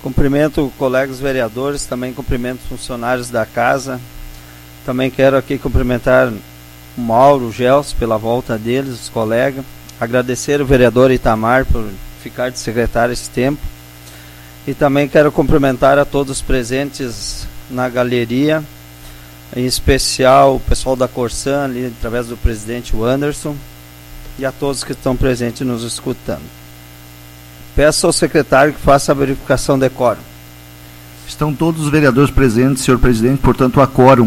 Cumprimento colegas vereadores, também cumprimento funcionários da casa. Também quero aqui cumprimentar o Mauro, o Gelson, pela volta deles, os colegas. Agradecer o vereador Itamar por ficar de secretário esse tempo. E também quero cumprimentar a todos os presentes na galeria, em especial o pessoal da Corsan, ali através do presidente Anderson, e a todos que estão presentes nos escutando. Peço ao secretário que faça a verificação de quórum. Estão todos os vereadores presentes, senhor presidente, portanto há quórum.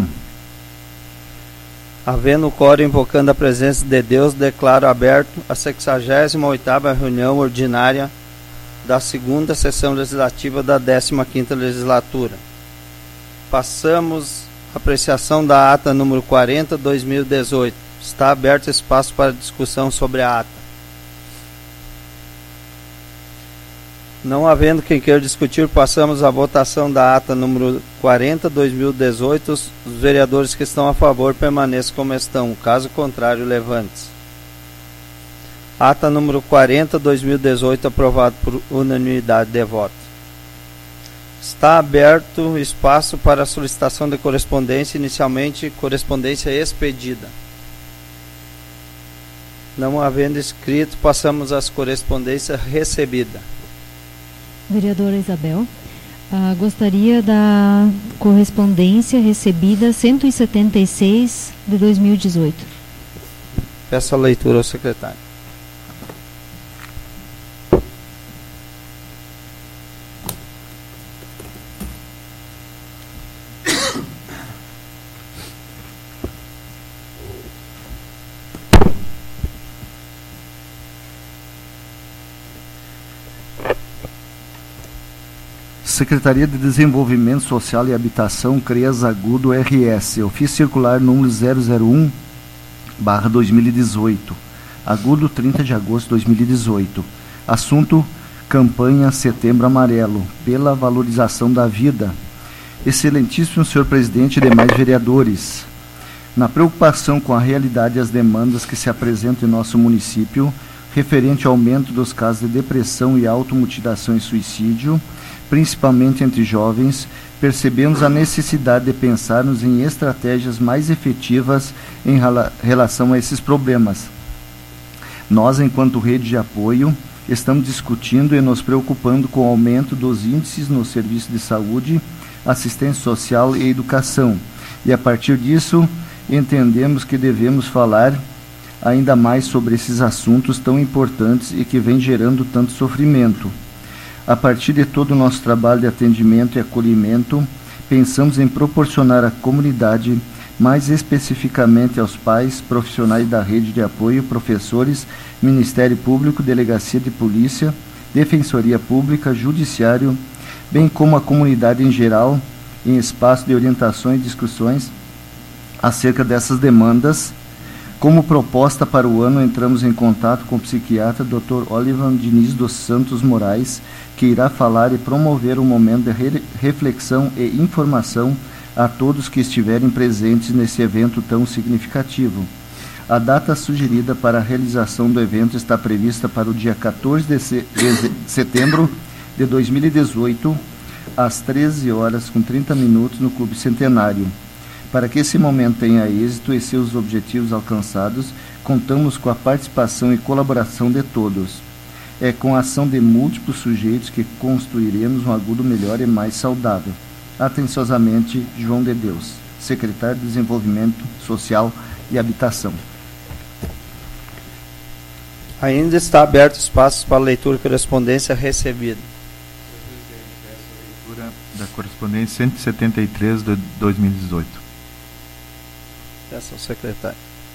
Havendo quórum invocando a presença de Deus, declaro aberto a 68ª reunião ordinária da segunda sessão legislativa da 15ª legislatura. Passamos à apreciação da ata número 40/2018. Está aberto espaço para discussão sobre a ata. Não havendo quem queira discutir, passamos à votação da ata número 40/2018. Os vereadores que estão a favor permaneçam como estão. Caso contrário, levante-se. Ata número 40/2018, aprovado por unanimidade de voto. Está aberto espaço para a solicitação de correspondência, inicialmente correspondência expedida. Não havendo escrito, passamos às correspondências recebidas. Vereadora Isabel, gostaria da correspondência recebida 176 de 2018. Peço a leitura ao secretário. Secretaria de Desenvolvimento Social e Habitação, CREAS Agudo RS, ofício circular número 001/2018, Agudo 30 de agosto de 2018. Assunto: campanha Setembro Amarelo, pela valorização da vida. Excelentíssimo senhor presidente e demais vereadores, na preocupação com a realidade e as demandas que se apresentam em nosso município, referente ao aumento dos casos de depressão e automutilação e suicídio, principalmente entre jovens, percebemos a necessidade de pensarmos em estratégias mais efetivas em relação a esses problemas. Nós, enquanto rede de apoio, estamos discutindo e nos preocupando com o aumento dos índices no serviço de saúde, assistência social e educação, e a partir disso entendemos que devemos falar ainda mais sobre esses assuntos tão importantes e que vêm gerando tanto sofrimento. A partir de todo o nosso trabalho de atendimento e acolhimento, pensamos em proporcionar à comunidade, mais especificamente aos pais, profissionais da rede de apoio, professores, Ministério Público, Delegacia de Polícia, Defensoria Pública, Judiciário, bem como a comunidade em geral, em espaço de orientações e discussões acerca dessas demandas. Como proposta para o ano, entramos em contato com o psiquiatra Dr. Olivan Diniz dos Santos Moraes, que irá falar e promover um momento de reflexão e informação a todos que estiverem presentes nesse evento tão significativo. A data sugerida para a realização do evento está prevista para o dia 14 de setembro de 2018, às 13h30 no Clube Centenário. Para que esse momento tenha êxito e seus objetivos alcançados, contamos com a participação e colaboração de todos. É com a ação de múltiplos sujeitos que construiremos um Agudo melhor e mais saudável. Atenciosamente, João de Deus, Secretário de Desenvolvimento Social e Habitação. Ainda está aberto espaço para leitura e correspondência recebida. Peço a leitura da correspondência 173 de 2018. Peço ao secretário.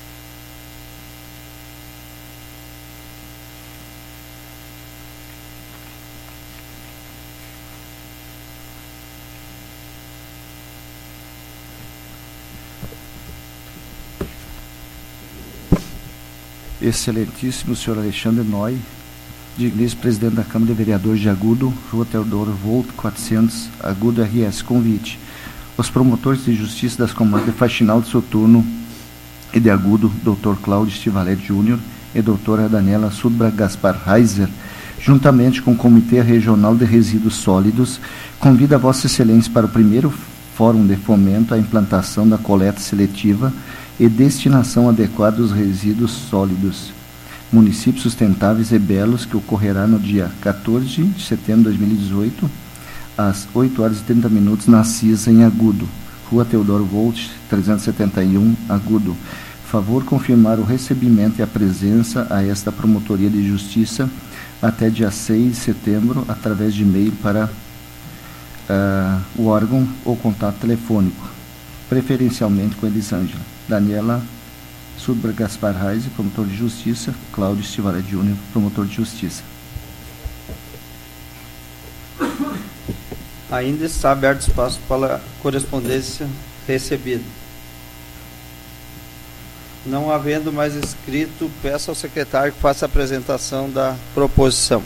Excelentíssimo senhor Alexandre Noy, digníssimo presidente da Câmara de Vereadores de Agudo, Rua Teodoro Volt 400, Agudo RS, convite. Os promotores de justiça das comarcas de Faxinal de Soturno e de Agudo, Dr. Cláudio Stivalet Júnior e doutora Daniela Sudbra Gaspar Reiser, juntamente com o Comitê Regional de Resíduos Sólidos, convida a Vossa Excelência para o primeiro Fórum de Fomento à implantação da coleta seletiva e destinação adequada dos resíduos sólidos, Municípios Sustentáveis e Belos, que ocorrerá no dia 14 de setembro de 2018, às 8h30, na CISA, em Agudo, Rua Teodoro Volt, 371, Agudo. Favor confirmar o recebimento e a presença a esta Promotoria de Justiça até dia 6 de setembro, através de e-mail para o órgão ou contato telefônico, preferencialmente com Elisângela. Daniela Sudber Gaspar Reis, promotor de Justiça. Cláudio Estivara Júnior, promotor de Justiça. Ainda está aberto espaço para a correspondência recebida. Não havendo mais inscrito, peço ao secretário que faça a apresentação da proposição.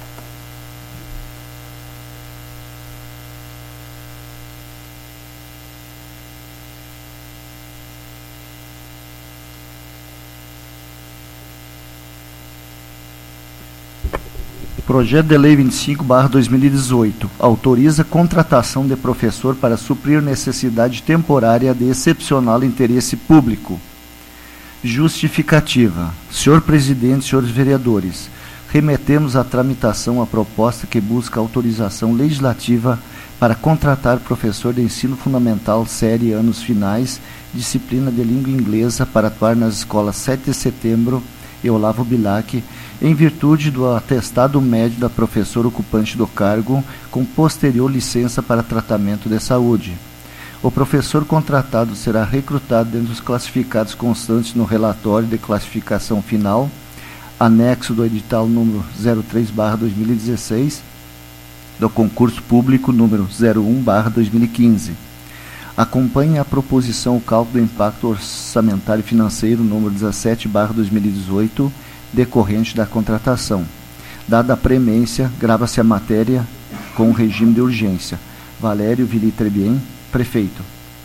Projeto de Lei 25/2018 autoriza a contratação de professor para suprir necessidade temporária de excepcional interesse público. Justificativa. Senhor Presidente, senhores vereadores, remetemos à tramitação a proposta que busca autorização legislativa para contratar professor de ensino fundamental série anos finais, disciplina de língua inglesa, para atuar nas escolas 7 de setembro e Olavo Bilac, em virtude do atestado médio da professora ocupante do cargo, com posterior licença para tratamento de saúde. O professor contratado será recrutado dentro dos classificados constantes no relatório de classificação final, anexo do edital número 03/2016, do concurso público número 01/2015. Acompanhe a proposição o cálculo do impacto orçamentário e financeiro número 17/2018, decorrente da contratação. Dada a premência, grava-se a matéria com regime de urgência. Valério Vili Trebien, prefeito.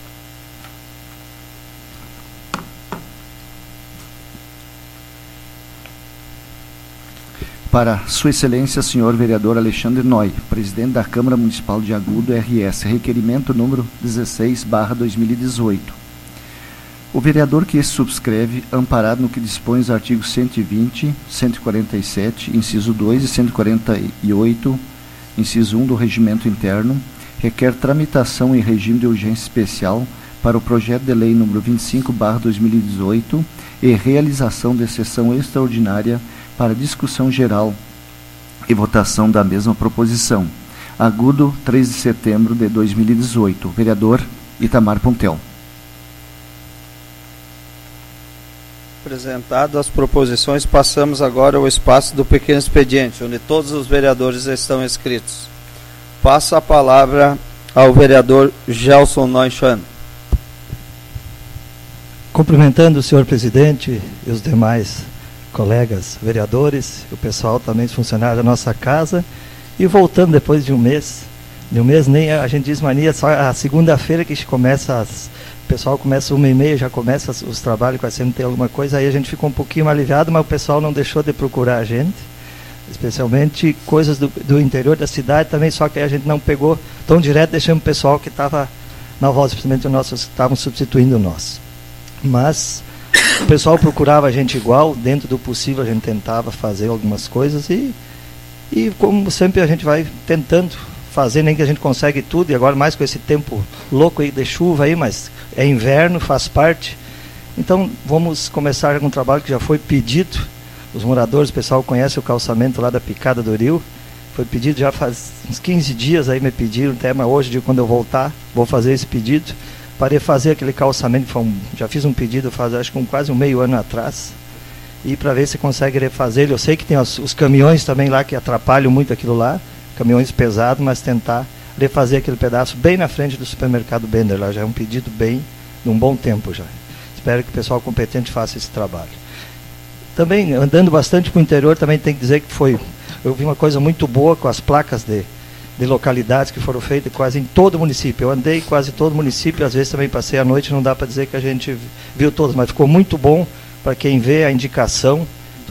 Para Sua Excelência, senhor vereador Alexandre Noy, presidente da Câmara Municipal de Agudo, RS, requerimento número 16/2018. O vereador que subscreve, amparado no que dispõe os artigos 120, 147, inciso 2 e 148, inciso 1 do Regimento Interno, requer tramitação em regime de urgência especial para o projeto de lei número 25/2018 e realização de sessão extraordinária para discussão geral e votação da mesma proposição. Agudo, 3 de setembro de 2018. Vereador Itamar Pontel. Apresentadas as proposições, passamos agora ao espaço do pequeno expediente, onde todos os vereadores estão inscritos. Passo a palavra ao vereador Gelson Neuschan. Cumprimentando o senhor presidente e os demais colegas vereadores, o pessoal também, os funcionários da nossa casa, e voltando depois de um mês nem a gente diz mania, só a segunda-feira que começa o pessoal começa 1h30, já começa os trabalhos, quase sempre tem alguma coisa, aí a gente ficou um pouquinho mais aliviado, mas o pessoal não deixou de procurar a gente, especialmente coisas do interior da cidade também, só que a gente não pegou tão direto, deixamos o pessoal que estava na voz, principalmente os nossos que estavam substituindo nós. Mas o pessoal procurava a gente igual, dentro do possível a gente tentava fazer algumas coisas e como sempre a gente vai tentando fazer, nem que a gente consegue tudo, e agora mais com esse tempo louco aí de chuva aí, mas é inverno, faz parte. Então vamos começar com um trabalho que já foi pedido, os moradores, o pessoal conhece o calçamento lá da Picada do Rio, foi pedido já faz uns 15 dias aí, me pediram, até mas hoje, quando eu voltar, vou fazer esse pedido, para fazer aquele calçamento, já fiz um pedido faz acho que quase meio ano atrás, e para ver se consegue refazer ele. Eu sei que tem os caminhões também lá que atrapalham muito aquilo lá, caminhões pesados, mas tentar refazer aquele pedaço bem na frente do supermercado Bender, lá já é um pedido bem, de um bom tempo já. Espero que o pessoal competente faça esse trabalho. Também, andando bastante para o interior, também tem que dizer que eu vi uma coisa muito boa com as placas de localidades que foram feitas quase em todo o município. Eu andei quase todo o município, às vezes também passei a noite, não dá para dizer que a gente viu todos, mas ficou muito bom para quem vê a indicação.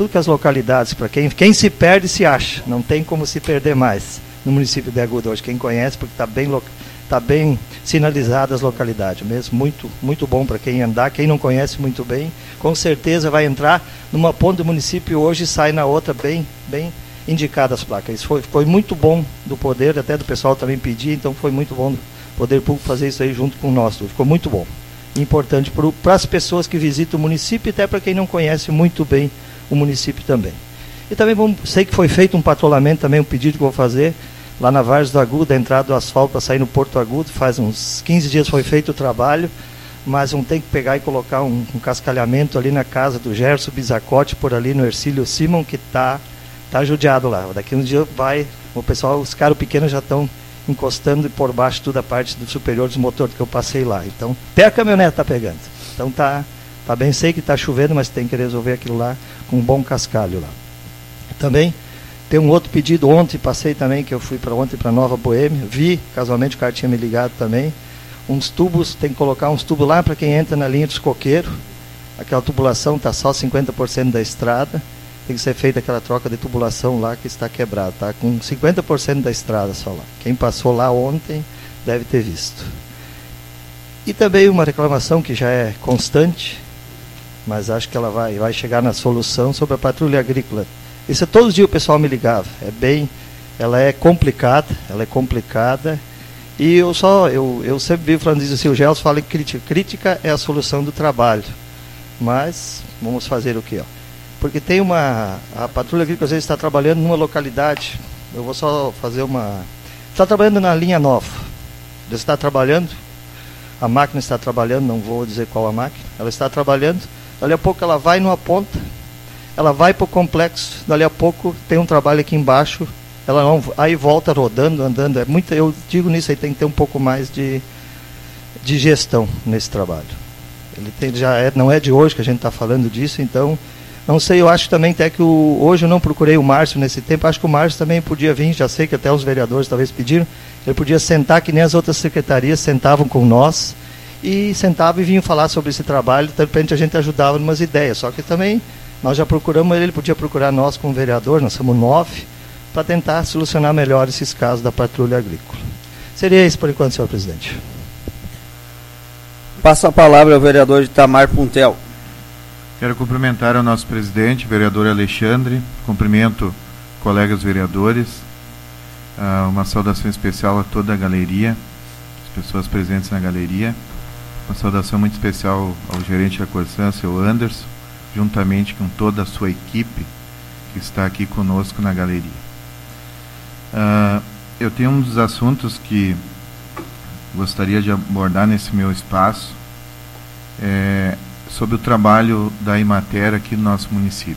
tudo que as localidades, para quem se perde se acha, não tem como se perder mais no município de Agudo hoje. Quem conhece, porque está bem sinalizado as localidades mesmo, muito bom para quem andar. Quem não conhece muito bem, com certeza vai entrar numa ponta do município hoje e sai na outra bem indicadas as placas. Isso foi muito bom do poder, até do pessoal também pedir, então foi muito bom do poder público fazer isso aí junto com o nosso. Ficou muito bom. Importante para as pessoas que visitam o município e até para quem não conhece muito bem o município também. E também sei que foi feito um patrulhamento também, um pedido que eu vou fazer lá na Várzea do Agudo, a entrada do asfalto para sair no Porto Agudo. Faz uns 15 dias foi feito o trabalho, mas vão ter que pegar e colocar um cascalhamento ali na casa do Gerson Bizacote, por ali no Ercílio Simon, que tá judiado lá. Daqui uns dias o pessoal, os caras pequenos já estão encostando por baixo toda a parte do superior dos motores que eu passei lá. Então, até a caminhonete está pegando. Então tá bem, sei que está chovendo, mas tem que resolver aquilo lá com um bom cascalho lá. Também tem um outro pedido ontem, passei também, que eu fui ontem para Nova Boêmia, vi, casualmente o cara tinha me ligado também, uns tubos, tem que colocar uns tubos lá para quem entra na linha dos coqueiros. Aquela tubulação está só 50% da estrada, tem que ser feita aquela troca de tubulação lá que está quebrada, está com 50% da estrada só lá. Quem passou lá ontem deve ter visto. E também uma reclamação que já é constante, mas acho que ela vai chegar na solução, sobre a patrulha agrícola. Isso todos os dias o pessoal me ligava. Ela é complicada, e eu sempre vivo falando isso assim, o Gelson fala que crítica é a solução do trabalho. Mas vamos fazer o quê? Porque tem a patrulha agrícola às vezes está trabalhando numa localidade, eu vou só fazer está trabalhando na linha nova, está trabalhando, a máquina está trabalhando, não vou dizer qual a máquina, ela está trabalhando, dali a pouco ela vai numa ponta, ela vai para o complexo, dali a pouco tem um trabalho aqui embaixo, ela não, aí volta rodando, andando, eu digo nisso aí, tem que ter um pouco mais de gestão nesse trabalho. Não é de hoje que a gente está falando disso, então não sei, eu acho também até que hoje eu não procurei o Márcio nesse tempo, acho que o Márcio também podia vir, já sei que até os vereadores talvez pediram, ele podia sentar que nem as outras secretarias sentavam com nós, e sentavam e vinham falar sobre esse trabalho, de repente a gente ajudava em umas ideias, só que também nós já procuramos ele podia procurar nós como vereador, nós somos 9, para tentar solucionar melhor esses casos da patrulha agrícola. Seria isso por enquanto, senhor presidente. Passo a palavra ao vereador Itamar Puntel. Quero cumprimentar o nosso presidente, vereador Alexandre, cumprimento colegas vereadores, uma saudação especial a toda a galeria, as pessoas presentes na galeria, uma saudação muito especial ao gerente da Corsan, seu Anderson, juntamente com toda a sua equipe que está aqui conosco na galeria. Eu tenho um dos assuntos que gostaria de abordar nesse meu espaço, sobre o trabalho da Imater aqui no nosso município.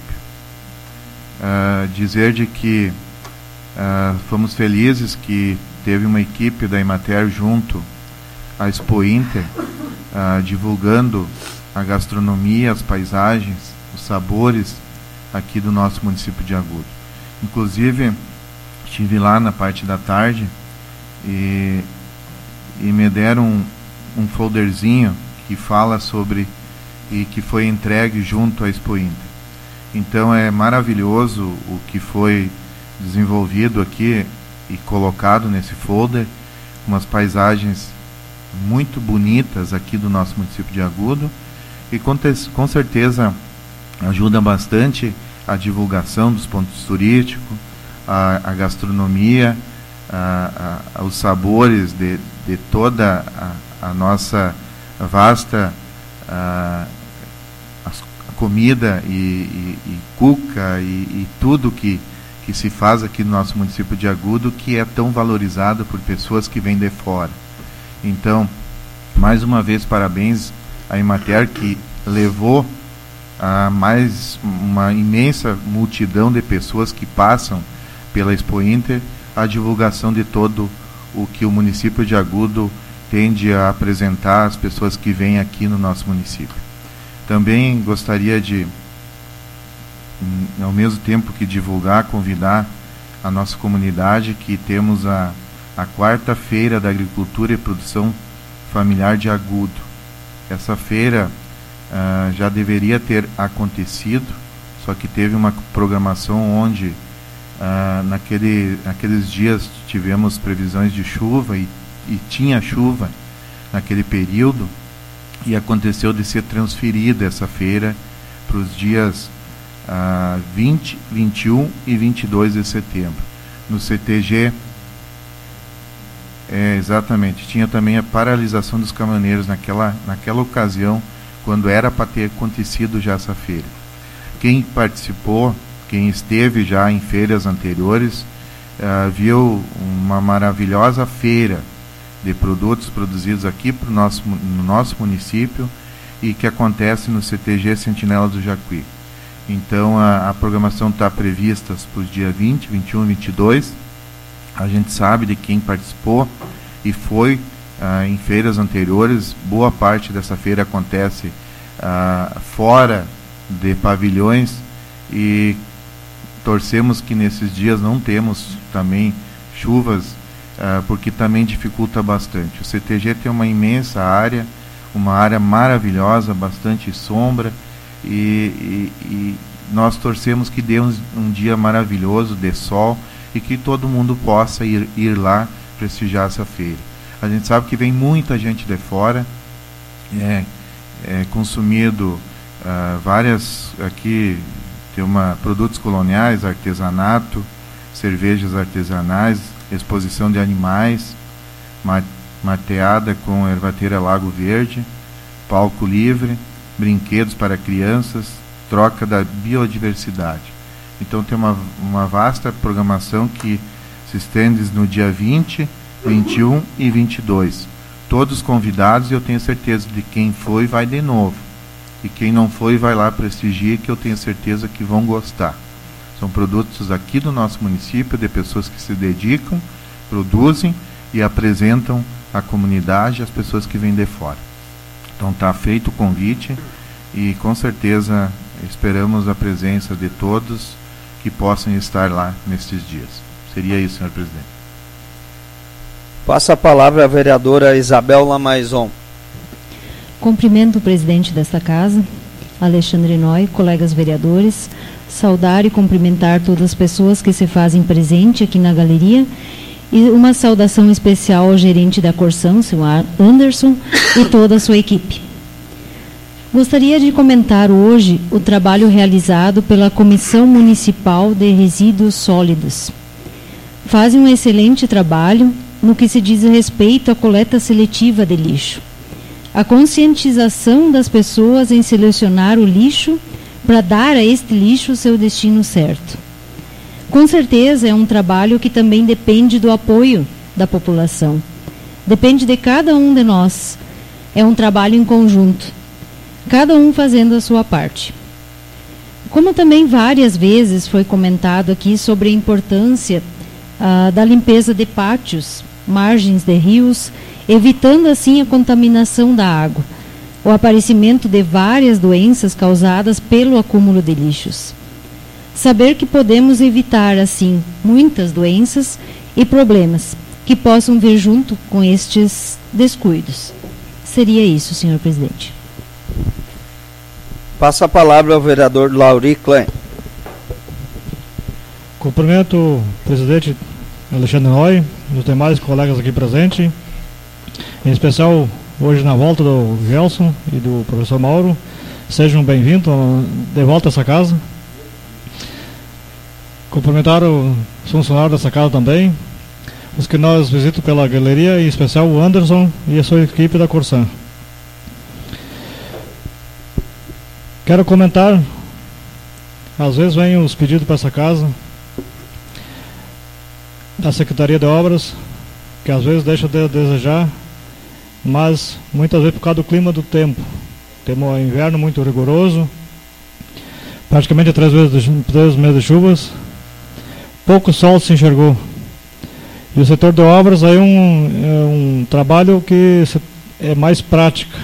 Dizer de que fomos felizes que teve uma equipe da Imater junto à Expo Inter, divulgando a gastronomia, as paisagens, os sabores aqui do nosso município de Agudo. Inclusive, estive lá na parte da tarde e me deram um folderzinho que fala sobre e que foi entregue junto à Expo Inter. Então é maravilhoso o que foi desenvolvido aqui e colocado nesse folder, umas paisagens muito bonitas aqui do nosso município de Agudo, e com certeza ajuda bastante a divulgação dos pontos turísticos, a gastronomia, os sabores de toda a nossa vasta a comida e cuca e tudo que se faz aqui no nosso município de Agudo, que é tão valorizado por pessoas que vêm de fora. Então, mais uma vez, parabéns à Imater, que levou a mais uma imensa multidão de pessoas que passam pela Expo Inter a divulgação de todo o que o município de Agudo tende a apresentar às pessoas que vêm aqui no nosso município. Também gostaria de, ao mesmo tempo que divulgar, convidar a nossa comunidade que temos a quarta feira da agricultura e produção familiar de Agudo. Essa feira já deveria ter acontecido, só que teve uma programação onde naqueles dias tivemos previsões de chuva e tinha chuva naquele período, e aconteceu de ser transferida essa feira para os dias 20, 21 e 22 de setembro. No CTG, exatamente, tinha também a paralisação dos caminhoneiros naquela ocasião, quando era para ter acontecido já essa feira. Quem participou, quem esteve já em feiras anteriores, viu uma maravilhosa feira de produtos produzidos aqui no nosso município e que acontece no CTG Sentinela do Jacuí. Então a programação está prevista para os dias 20, 21 e 22. A gente sabe de quem participou e foi em feiras anteriores. Boa parte dessa feira acontece fora de pavilhões, e torcemos que nesses dias não temos também chuvas, porque também dificulta bastante. O CTG tem uma imensa área, uma área maravilhosa, bastante sombra, e nós torcemos que dê um dia maravilhoso de sol e que todo mundo possa ir lá prestigiar essa feira. A gente sabe que vem muita gente de fora, consumido várias, aqui tem produtos coloniais, artesanato, cervejas artesanais, exposição de animais, mateada com ervateira Lago Verde, palco livre, brinquedos para crianças, troca da biodiversidade. Então tem uma vasta programação que se estende no dia 20, 21 e 22. Todos convidados, e eu tenho certeza de quem foi vai de novo. E quem não foi vai lá prestigiar, que eu tenho certeza que vão gostar. São produtos aqui do nosso município, de pessoas que se dedicam, produzem e apresentam à comunidade, às pessoas que vêm de fora. Então está feito o convite e com certeza esperamos a presença de todos que possam estar lá nestes dias. Seria isso, senhor presidente. Passa a palavra à vereadora Isabel Lamaison. Cumprimento o presidente desta casa, Alexandre Noy, colegas vereadores, saudar e cumprimentar todas as pessoas que se fazem presente aqui na galeria, e uma saudação especial ao gerente da Corsan, seu Anderson, e toda a sua equipe. Gostaria de comentar hoje o trabalho realizado pela Comissão Municipal de Resíduos Sólidos. Fazem um excelente trabalho no que se diz respeito à coleta seletiva de lixo. A conscientização das pessoas em selecionar o lixo para dar a este lixo o seu destino certo. Com certeza é um trabalho que também depende do apoio da população. Depende de cada um de nós. É um trabalho em conjunto, cada um fazendo a sua parte. Como também várias vezes foi comentado aqui sobre a importância da limpeza de pátios, margens de rios, evitando assim a contaminação da água, o aparecimento de várias doenças causadas pelo acúmulo de lixos. Saber que podemos evitar assim muitas doenças e problemas que possam vir junto com estes descuidos. Seria isso, senhor presidente. Passa a palavra ao vereador Lauri Klein. Cumprimento o presidente Alexandre Noy, os demais colegas aqui presentes, em especial hoje na volta do Gelson e do professor Mauro. Sejam bem-vindos de volta a essa casa. Cumprimentar os funcionários dessa casa também, os que nós visitamos pela galeria, em especial o Anderson e a sua equipe da Corsan. Quero comentar, às vezes vêm os pedidos para essa casa da Secretaria de Obras, que às vezes deixa de desejar, mas muitas vezes por causa do clima do tempo. Temos um inverno muito rigoroso, praticamente 3 meses de chuvas, pouco sol se enxergou. E o setor de obras aí é um trabalho que é mais prática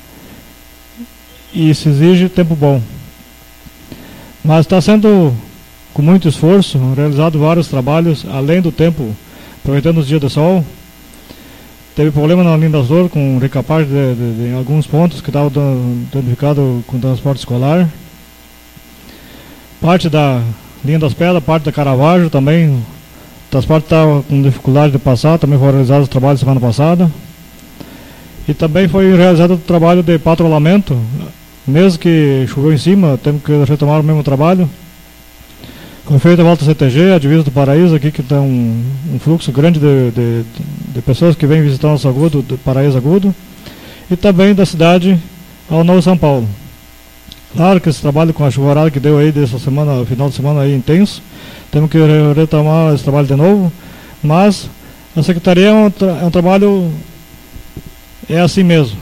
e se exige tempo bom. Mas está sendo, com muito esforço, realizado vários trabalhos, além do tempo, aproveitando os dias de sol. Teve problema na linha das Dores com recapagem de alguns pontos que estavam danificados com transporte escolar. parte da linha das pedras, parte da Caravaggio também. O transporte estava com dificuldade de passar, também foram realizados os trabalhos semana passada. E também foi realizado o trabalho de patrulhamento, mesmo que choveu em cima, temos que retomar o mesmo trabalho. Foi feita a volta CTG, a divisa do Paraíso aqui, que tem um fluxo grande de pessoas que vêm visitar o nosso agudo, do Paraíso Agudo, e também da cidade ao Novo São Paulo. Claro que esse trabalho com a chuvarada que deu aí dessa semana, final de semana aí intenso, temos que retomar esse trabalho de novo, mas a Secretaria é um trabalho, é assim mesmo.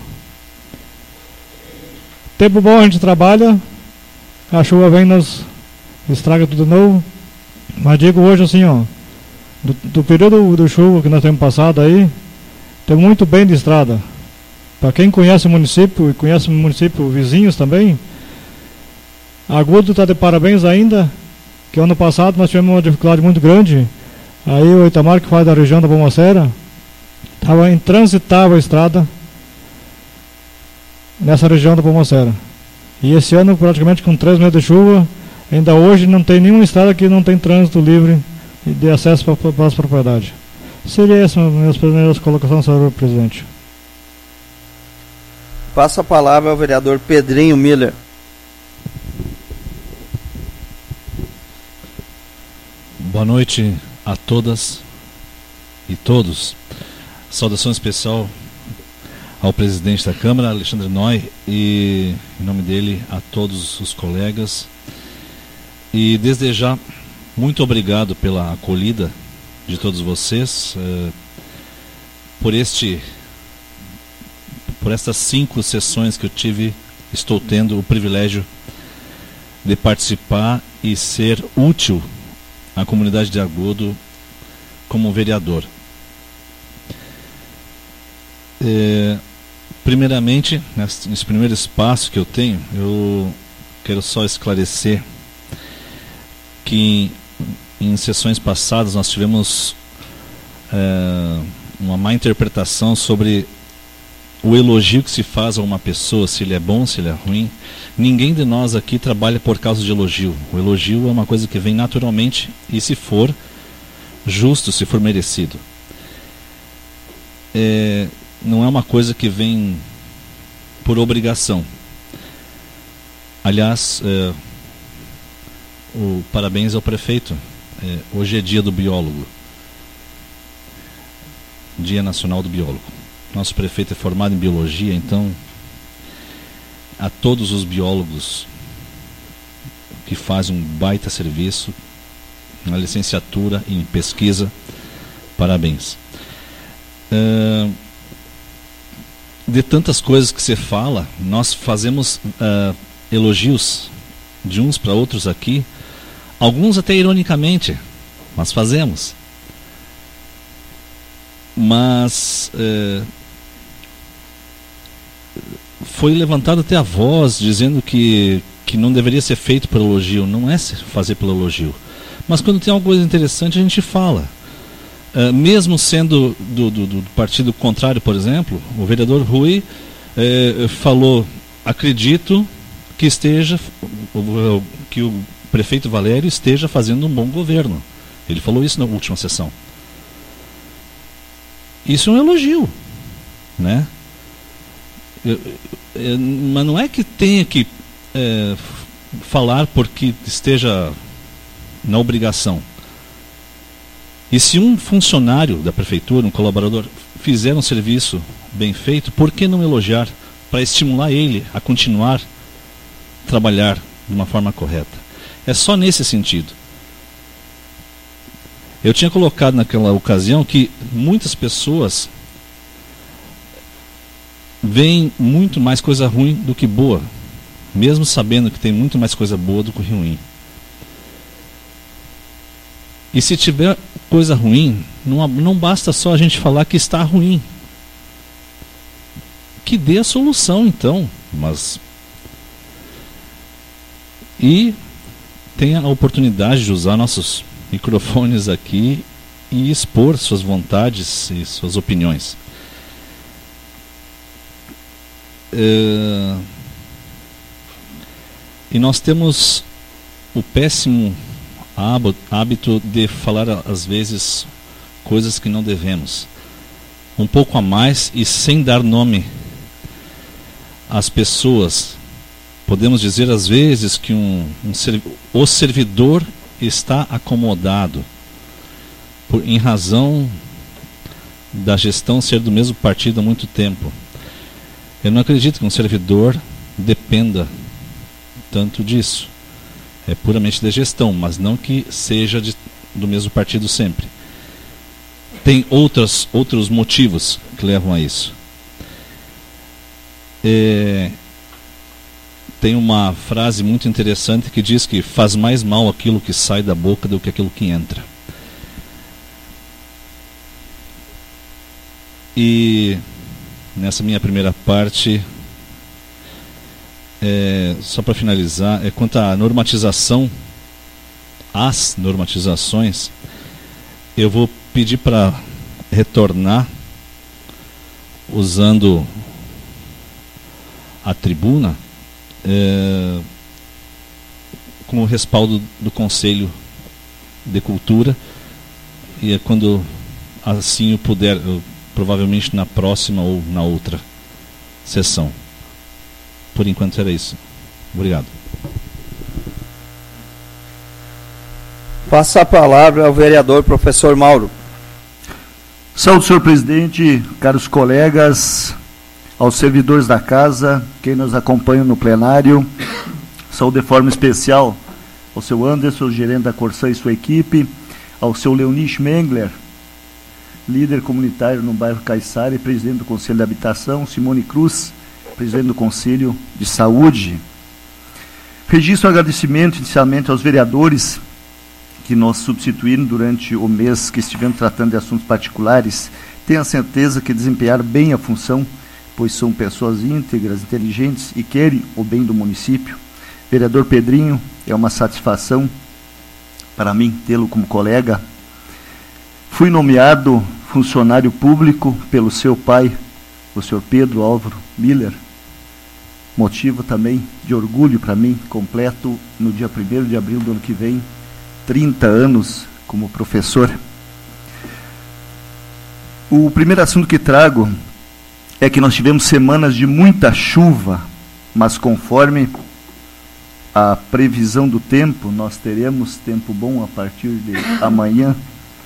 Tempo bom a gente trabalha, a chuva vem nos estraga tudo de novo, mas digo hoje assim, ó, do período do chuva que nós temos passado aí, tem muito bem de estrada. Para quem conhece o município e conhece o município vizinhos também, Agudo está de parabéns ainda, que ano passado nós tivemos uma dificuldade muito grande. Aí o Itamar, que faz da região da Bomacera, estava intransitável a estrada nessa região da Bomacera. E esse ano, praticamente com 3 meses de chuva, ainda hoje não tem nenhuma estrada que não tem trânsito livre de acesso para as propriedades. Seria essa a minha primeira colocação, senhor presidente. Passo a palavra ao vereador Pedrinho Miller. Boa noite a todas e todos. Saudação especial ao presidente da Câmara, Alexandre Noy, e em nome dele a todos os colegas. E desde já, muito obrigado pela acolhida de todos vocês, por estas 5 sessões que eu estou tendo o privilégio de participar e ser útil à comunidade de Agudo como vereador. Primeiramente, nesse primeiro espaço que eu tenho, eu quero só esclarecer que em sessões passadas nós tivemos uma má interpretação sobre o elogio que se faz a uma pessoa, se ele é bom, se ele é ruim. Ninguém de nós aqui trabalha por causa de elogio. O elogio é uma coisa que vem naturalmente e, se for justo, se for merecido. Não é uma coisa que vem por obrigação. Aliás, o parabéns ao prefeito. Hoje é dia do biólogo. Dia Nacional do Biólogo. Nosso prefeito é formado em biologia, então a todos os biólogos que fazem um baita serviço na licenciatura e em pesquisa, parabéns. De tantas coisas que se fala, nós fazemos elogios de uns para outros aqui, alguns até ironicamente, mas fazemos. Mas foi levantado até a voz dizendo que não deveria ser feito pelo elogio. Não é fazer pelo elogio, mas quando tem alguma coisa interessante a gente fala. Mesmo sendo do partido contrário, por exemplo, o vereador Rui falou: acredito que que o prefeito Valério esteja fazendo um bom governo. Ele falou isso na última sessão. Isso é um elogio, né? Mas não é que tenha que falar porque esteja na obrigação. E se um funcionário da prefeitura, um colaborador, fizer um serviço bem feito, por que não elogiar para estimular ele a continuar a trabalhar de uma forma correta? É só nesse sentido. Eu tinha colocado naquela ocasião que muitas pessoas veem muito mais coisa ruim do que boa, mesmo sabendo que tem muito mais coisa boa do que ruim. E se tiver coisa ruim, não basta só a gente falar que está ruim. Que dê a solução então, e tenha a oportunidade de usar nossos microfones aqui e expor suas vontades e suas opiniões. E nós temos o péssimo hábito de falar, às vezes, coisas que não devemos. Um pouco a mais e sem dar nome às pessoas. Podemos dizer, às vezes, que o servidor está acomodado em razão da gestão ser do mesmo partido há muito tempo. Eu não acredito que um servidor dependa tanto disso. É puramente de gestão, mas não que seja do mesmo partido sempre. Tem outros motivos que levam a isso. Tem uma frase muito interessante que diz que faz mais mal aquilo que sai da boca do que aquilo que entra. E nessa minha primeira parte, só para finalizar, quanto à normatização, as normatizações, eu vou pedir para retornar usando a tribuna como respaldo do Conselho de Cultura, e quando assim eu puder, provavelmente na próxima ou na outra sessão. Por enquanto era isso. Obrigado. Passa a palavra ao vereador professor Mauro. Saúde, senhor presidente, caros colegas, aos servidores da casa, quem nos acompanha no plenário. Saúde de forma especial ao seu Anderson, gerente da Corsã e sua equipe, ao seu Leoni Schmengler, líder comunitário no bairro Caiçara e presidente do Conselho de Habitação, Simone Cruz, presidente do Conselho de Saúde. Registro o agradecimento inicialmente aos vereadores que nos substituíram durante o mês que estivemos tratando de assuntos particulares. Tenho a certeza que desempenharam bem a função, pois são pessoas íntegras, inteligentes e querem o bem do município. Vereador Pedrinho, é uma satisfação para mim tê-lo como colega. Fui nomeado funcionário público pelo seu pai, o senhor Pedro Álvaro Miller. Motivo também de orgulho para mim, completo no dia 1º de abril do ano que vem, 30 anos como professor. O primeiro assunto que trago é que nós tivemos semanas de muita chuva, mas conforme a previsão do tempo, nós teremos tempo bom a partir de amanhã,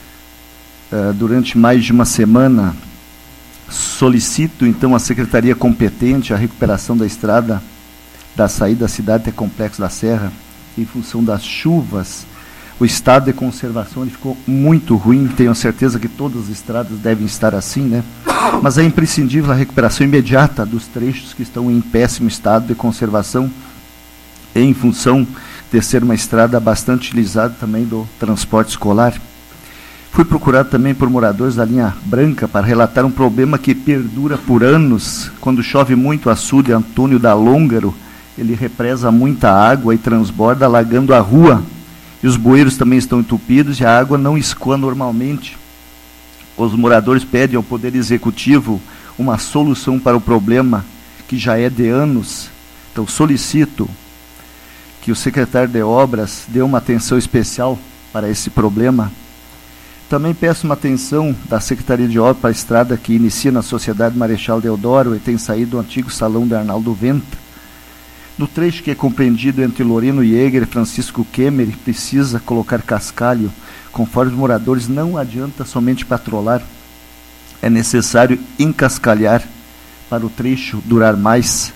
durante mais de uma semana. Solicito então à secretaria competente a recuperação da estrada da saída da cidade até Complexo da Serra. Em função das chuvas, o estado de conservação ele ficou muito ruim. Tenho certeza que todas as estradas devem estar assim, né? Mas é imprescindível a recuperação imediata dos trechos que estão em péssimo estado de conservação, em função de ser uma estrada bastante utilizada também do transporte escolar. Fui procurado também por moradores da linha branca para relatar um problema que perdura por anos. Quando chove muito, o açude Antônio da Lôngaro, ele represa muita água e transborda, alagando a rua. E os bueiros também estão entupidos e a água não escoa normalmente. Os moradores pedem ao Poder Executivo uma solução para o problema, que já é de anos. Então solicito que o secretário de Obras dê uma atenção especial para esse problema. Também peço uma atenção da Secretaria de Obras para a estrada que inicia na Sociedade Marechal Deodoro e tem saído do antigo Salão de Arnaldo Venta. No trecho que é compreendido entre Loreno Jäger e Francisco Kemmer, precisa colocar cascalho. Conforme os moradores, não adianta somente patrolar. É necessário encascalhar para o trecho durar mais.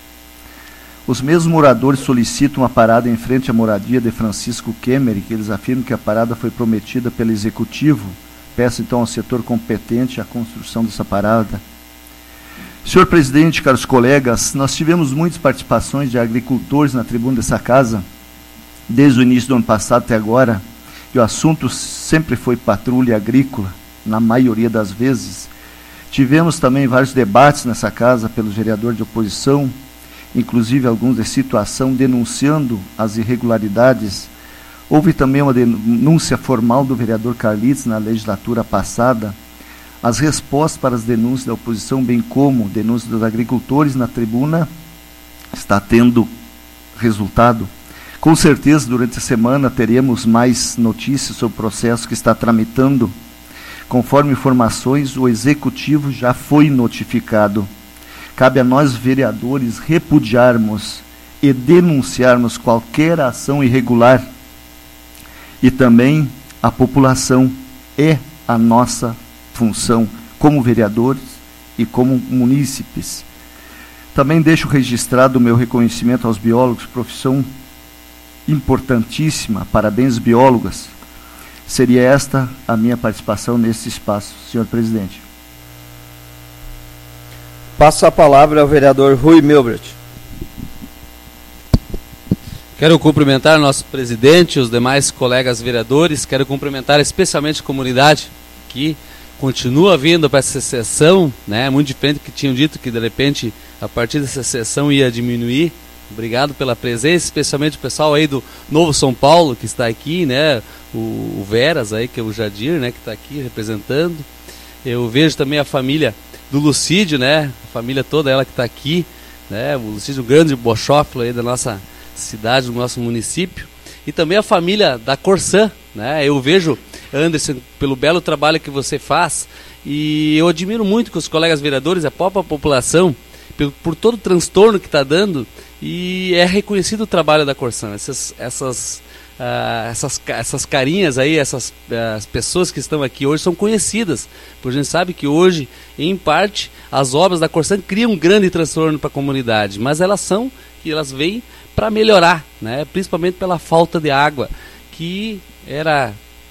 Os mesmos moradores solicitam uma parada em frente à moradia de Francisco Kemmer, que eles afirmam que a parada foi prometida pelo Executivo. Peço então ao setor competente a construção dessa parada. Senhor presidente, caros colegas, nós tivemos muitas participações de agricultores na tribuna dessa casa, desde o início do ano passado até agora, e o assunto sempre foi patrulha agrícola, na maioria das vezes. Tivemos também vários debates nessa casa pelos vereadores de oposição, inclusive alguns de situação denunciando as irregularidades. Houve também uma denúncia formal do vereador Carlitos na legislatura passada. As respostas para as denúncias da oposição, bem como denúncias dos agricultores na tribuna, está tendo resultado. Com certeza, durante a semana, teremos mais notícias sobre o processo que está tramitando. Conforme informações, o Executivo já foi notificado. Cabe a nós, vereadores, repudiarmos e denunciarmos qualquer ação irregular. E também a população é a nossa função como vereadores e como munícipes. Também deixo registrado o meu reconhecimento aos biólogos, profissão importantíssima. Parabéns, biólogas. Seria esta a minha participação nesse espaço, senhor presidente. Passo a palavra ao vereador Rui Milbert. Quero cumprimentar nosso presidente, os demais colegas vereadores, quero cumprimentar especialmente a comunidade que continua vindo para essa sessão, né? Muito diferente do que tinham dito que de repente a partir dessa sessão ia diminuir. Obrigado pela presença, especialmente o pessoal aí do Novo São Paulo que está aqui, né? O Veras aí, que é o Jadir, né? Que está aqui representando. Eu vejo também a família do Lucídio, né? A família toda ela que está aqui, né? O Lucídio, um grande bochófilo aí da nossa cidade, do nosso município. E também a família da Corsã, né? Eu vejo, Anderson, pelo belo trabalho que você faz, e eu admiro muito que os colegas vereadores, a própria população, por todo o transtorno que está dando, e é reconhecido o trabalho da Corsã. Essas carinhas aí, essas pessoas que estão aqui hoje são conhecidas, porque a gente sabe que hoje, em parte, as obras da Corsã criam um grande transtorno para a comunidade, mas elas vêm para melhorar, né? Principalmente pela falta de água, que era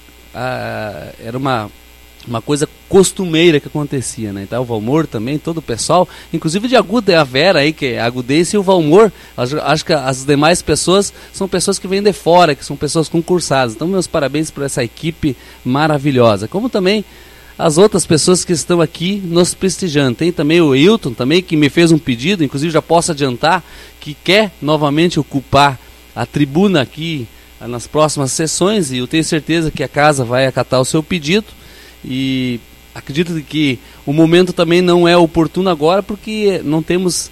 uma coisa costumeira que acontecia, né? Então o Valmor também, todo o pessoal, inclusive de Aguda, é a Vera aí, que é a Agudense, e o Valmor, acho que as demais pessoas são pessoas que vêm de fora, que são pessoas concursadas. Então meus parabéns por essa equipe maravilhosa, como também as outras pessoas que estão aqui nos prestigiando. Tem também o Hilton, também, que me fez um pedido, inclusive já posso adiantar, que quer novamente ocupar a tribuna aqui nas próximas sessões, e eu tenho certeza que a casa vai acatar o seu pedido. E acredito que o momento também não é oportuno agora, porque não temos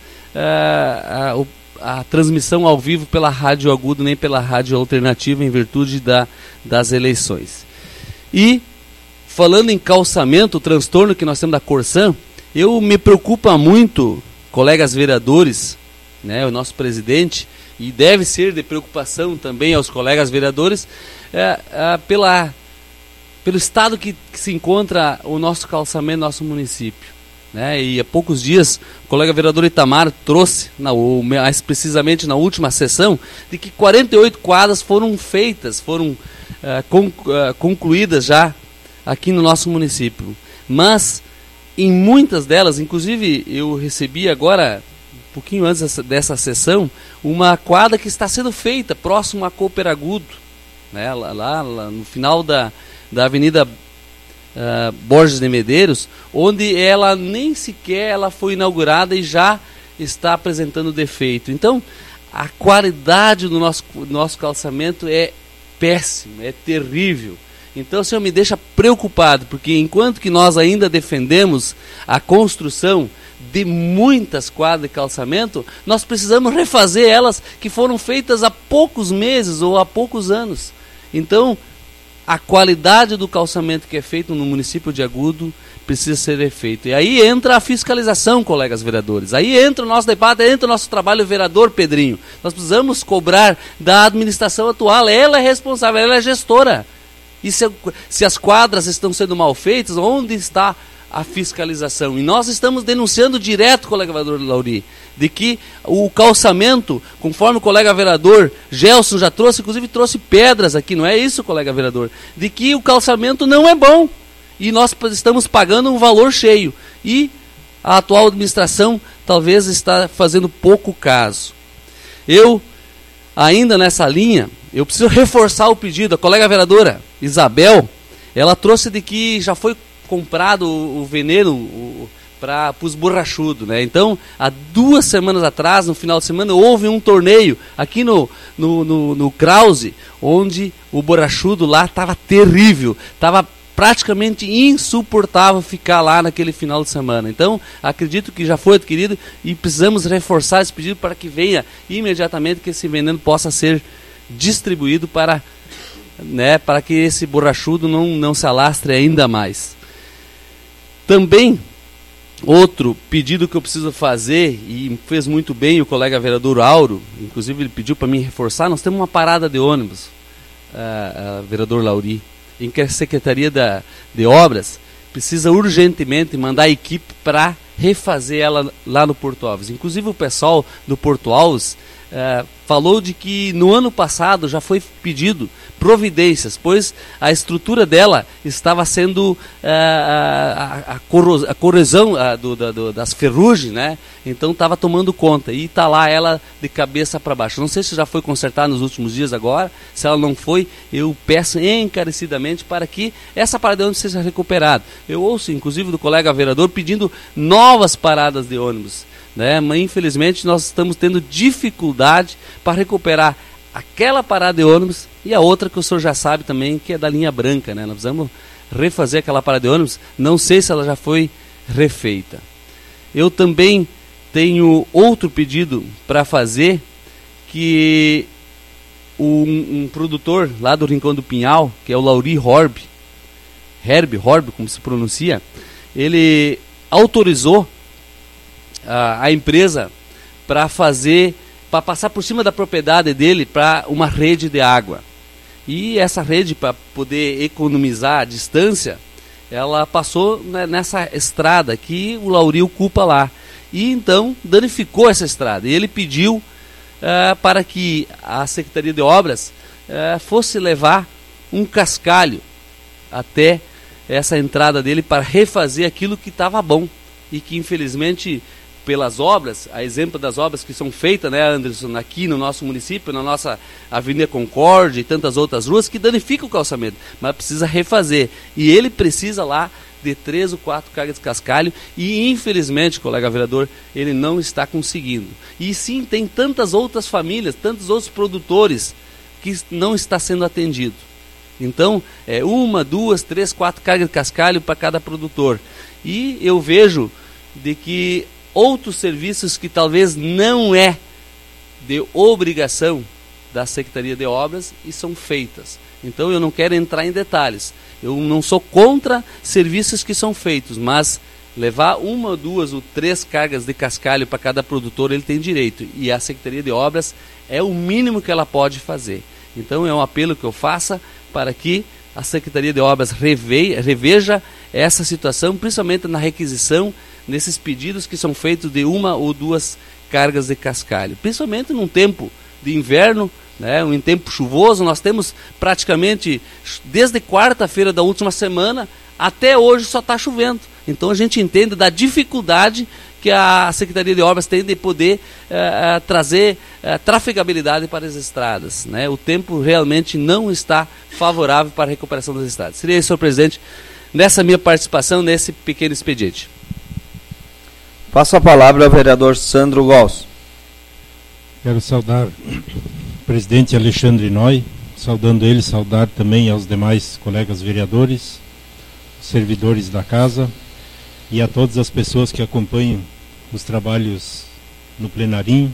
a transmissão ao vivo pela Rádio Agudo nem pela Rádio Alternativa em virtude das eleições. E falando em calçamento, o transtorno que nós temos da Corsã, eu me preocupa muito, colegas vereadores, né, o nosso presidente, e deve ser de preocupação também aos colegas vereadores, pelo estado que se encontra o nosso calçamento, nosso município, né? E há poucos dias o colega vereador Itamar trouxe, mais precisamente na última sessão, de que 48 quadras foram feitas, foram concluídas já aqui no nosso município. Mas em muitas delas, inclusive eu recebi agora, um pouquinho antes dessa sessão, uma quadra que está sendo feita próximo a Cooper Agudo, né? lá no final da Avenida Borges de Medeiros, onde ela nem sequer ela foi inaugurada e já está apresentando defeito. Então, a qualidade do nosso calçamento é péssima, é terrível. Então, o senhor me deixa preocupado, porque enquanto que nós ainda defendemos a construção de muitas quadras de calçamento, nós precisamos refazer elas que foram feitas há poucos meses ou há poucos anos. Então, a qualidade do calçamento que é feito no município de Agudo precisa ser feito. E aí entra a fiscalização, colegas vereadores. Aí entra o nosso debate, entra o nosso trabalho vereador, Pedrinho. Nós precisamos cobrar da administração atual. Ela é responsável, ela é gestora. E se as quadras estão sendo mal feitas, onde está a fiscalização? E nós estamos denunciando direto, colega vereador Lauri, de que o calçamento, conforme o colega vereador Gelson já trouxe, inclusive trouxe pedras aqui, não é isso, colega vereador? De que o calçamento não é bom e nós estamos pagando um valor cheio. E a atual administração talvez está fazendo pouco caso. Eu, ainda nessa linha, eu preciso reforçar o pedido. A colega vereadora Isabel, ela trouxe de que já foi comprado o veneno para os borrachudos, né? Então, há 2 semanas atrás, no final de semana, houve um torneio aqui no Krause, onde o borrachudo lá estava terrível, estava praticamente insuportável ficar lá naquele final de semana. Então, acredito que já foi adquirido e precisamos reforçar esse pedido para que venha imediatamente, que esse veneno possa ser distribuído para que esse borrachudo não se alastre ainda mais. Também, outro pedido que eu preciso fazer, e fez muito bem o colega vereador Auro, inclusive ele pediu para mim reforçar, nós temos uma parada de ônibus, vereador Lauri, em que a Secretaria de Obras precisa urgentemente mandar a equipe para refazer ela lá no Porto Alves. Inclusive o pessoal do Porto Alves falou de que no ano passado já foi pedido providências, pois a estrutura dela estava sendo a corrosão das ferrugens, né? Então estava tomando conta e está lá ela de cabeça para baixo. Não sei se já foi consertada nos últimos dias agora, se ela não foi, eu peço encarecidamente para que essa parada de ônibus seja recuperada. Eu ouço inclusive do colega vereador pedindo novas paradas de ônibus, né? Mas infelizmente nós estamos tendo dificuldade para recuperar aquela parada de ônibus e a outra que o senhor já sabe também, que é da linha branca, né? Nós precisamos refazer aquela parada de ônibus, não sei se ela já foi refeita. Eu também tenho outro pedido para fazer, que um produtor lá do Rincão do Pinhal, que é o Lauri Herb, como se pronuncia, ele autorizou a empresa para passar por cima da propriedade dele para uma rede de água. E essa rede, para poder economizar a distância, ela passou nessa estrada que o Lauri ocupa lá. E então danificou essa estrada. E ele pediu para que a Secretaria de Obras fosse levar um cascalho até essa entrada dele para refazer aquilo que estava bom. E que infelizmente, pelas obras, a exemplo das obras que são feitas, né, Anderson, aqui no nosso município, na nossa Avenida Concórdia e tantas outras ruas, que danificam o calçamento, mas precisa refazer. E ele precisa lá de 3 ou 4 cargas de cascalho e, infelizmente, colega vereador, ele não está conseguindo. E sim, tem tantas outras famílias, tantos outros produtores que não está sendo atendido. Então, 1, 2, 3, 4 cargas de cascalho para cada produtor. E eu vejo de que outros serviços que talvez não é de obrigação da Secretaria de Obras e são feitas. Então eu não quero entrar em detalhes. Eu não sou contra serviços que são feitos, mas levar 1, 2 ou 3 cargas de cascalho para cada produtor ele tem direito. E a Secretaria de Obras é o mínimo que ela pode fazer. Então é um apelo que eu faça para que a Secretaria de Obras reveja essa situação, principalmente na requisição, nesses pedidos que são feitos de 1 ou 2 cargas de cascalho. Principalmente num tempo de inverno, né, um tempo chuvoso, nós temos praticamente, desde quarta-feira da última semana, até hoje só está chovendo. Então a gente entende da dificuldade que a Secretaria de Obras tem de poder trazer trafegabilidade para as estradas, né? O tempo realmente não está favorável para a recuperação das estradas. Seria isso, senhor presidente, nessa minha participação nesse pequeno expediente. Passo a palavra ao vereador Sandro Gols. Quero saudar o presidente Alexandre Noy, saudando ele, saudar também aos demais colegas vereadores, servidores da casa e a todas as pessoas que acompanham os trabalhos no plenarinho.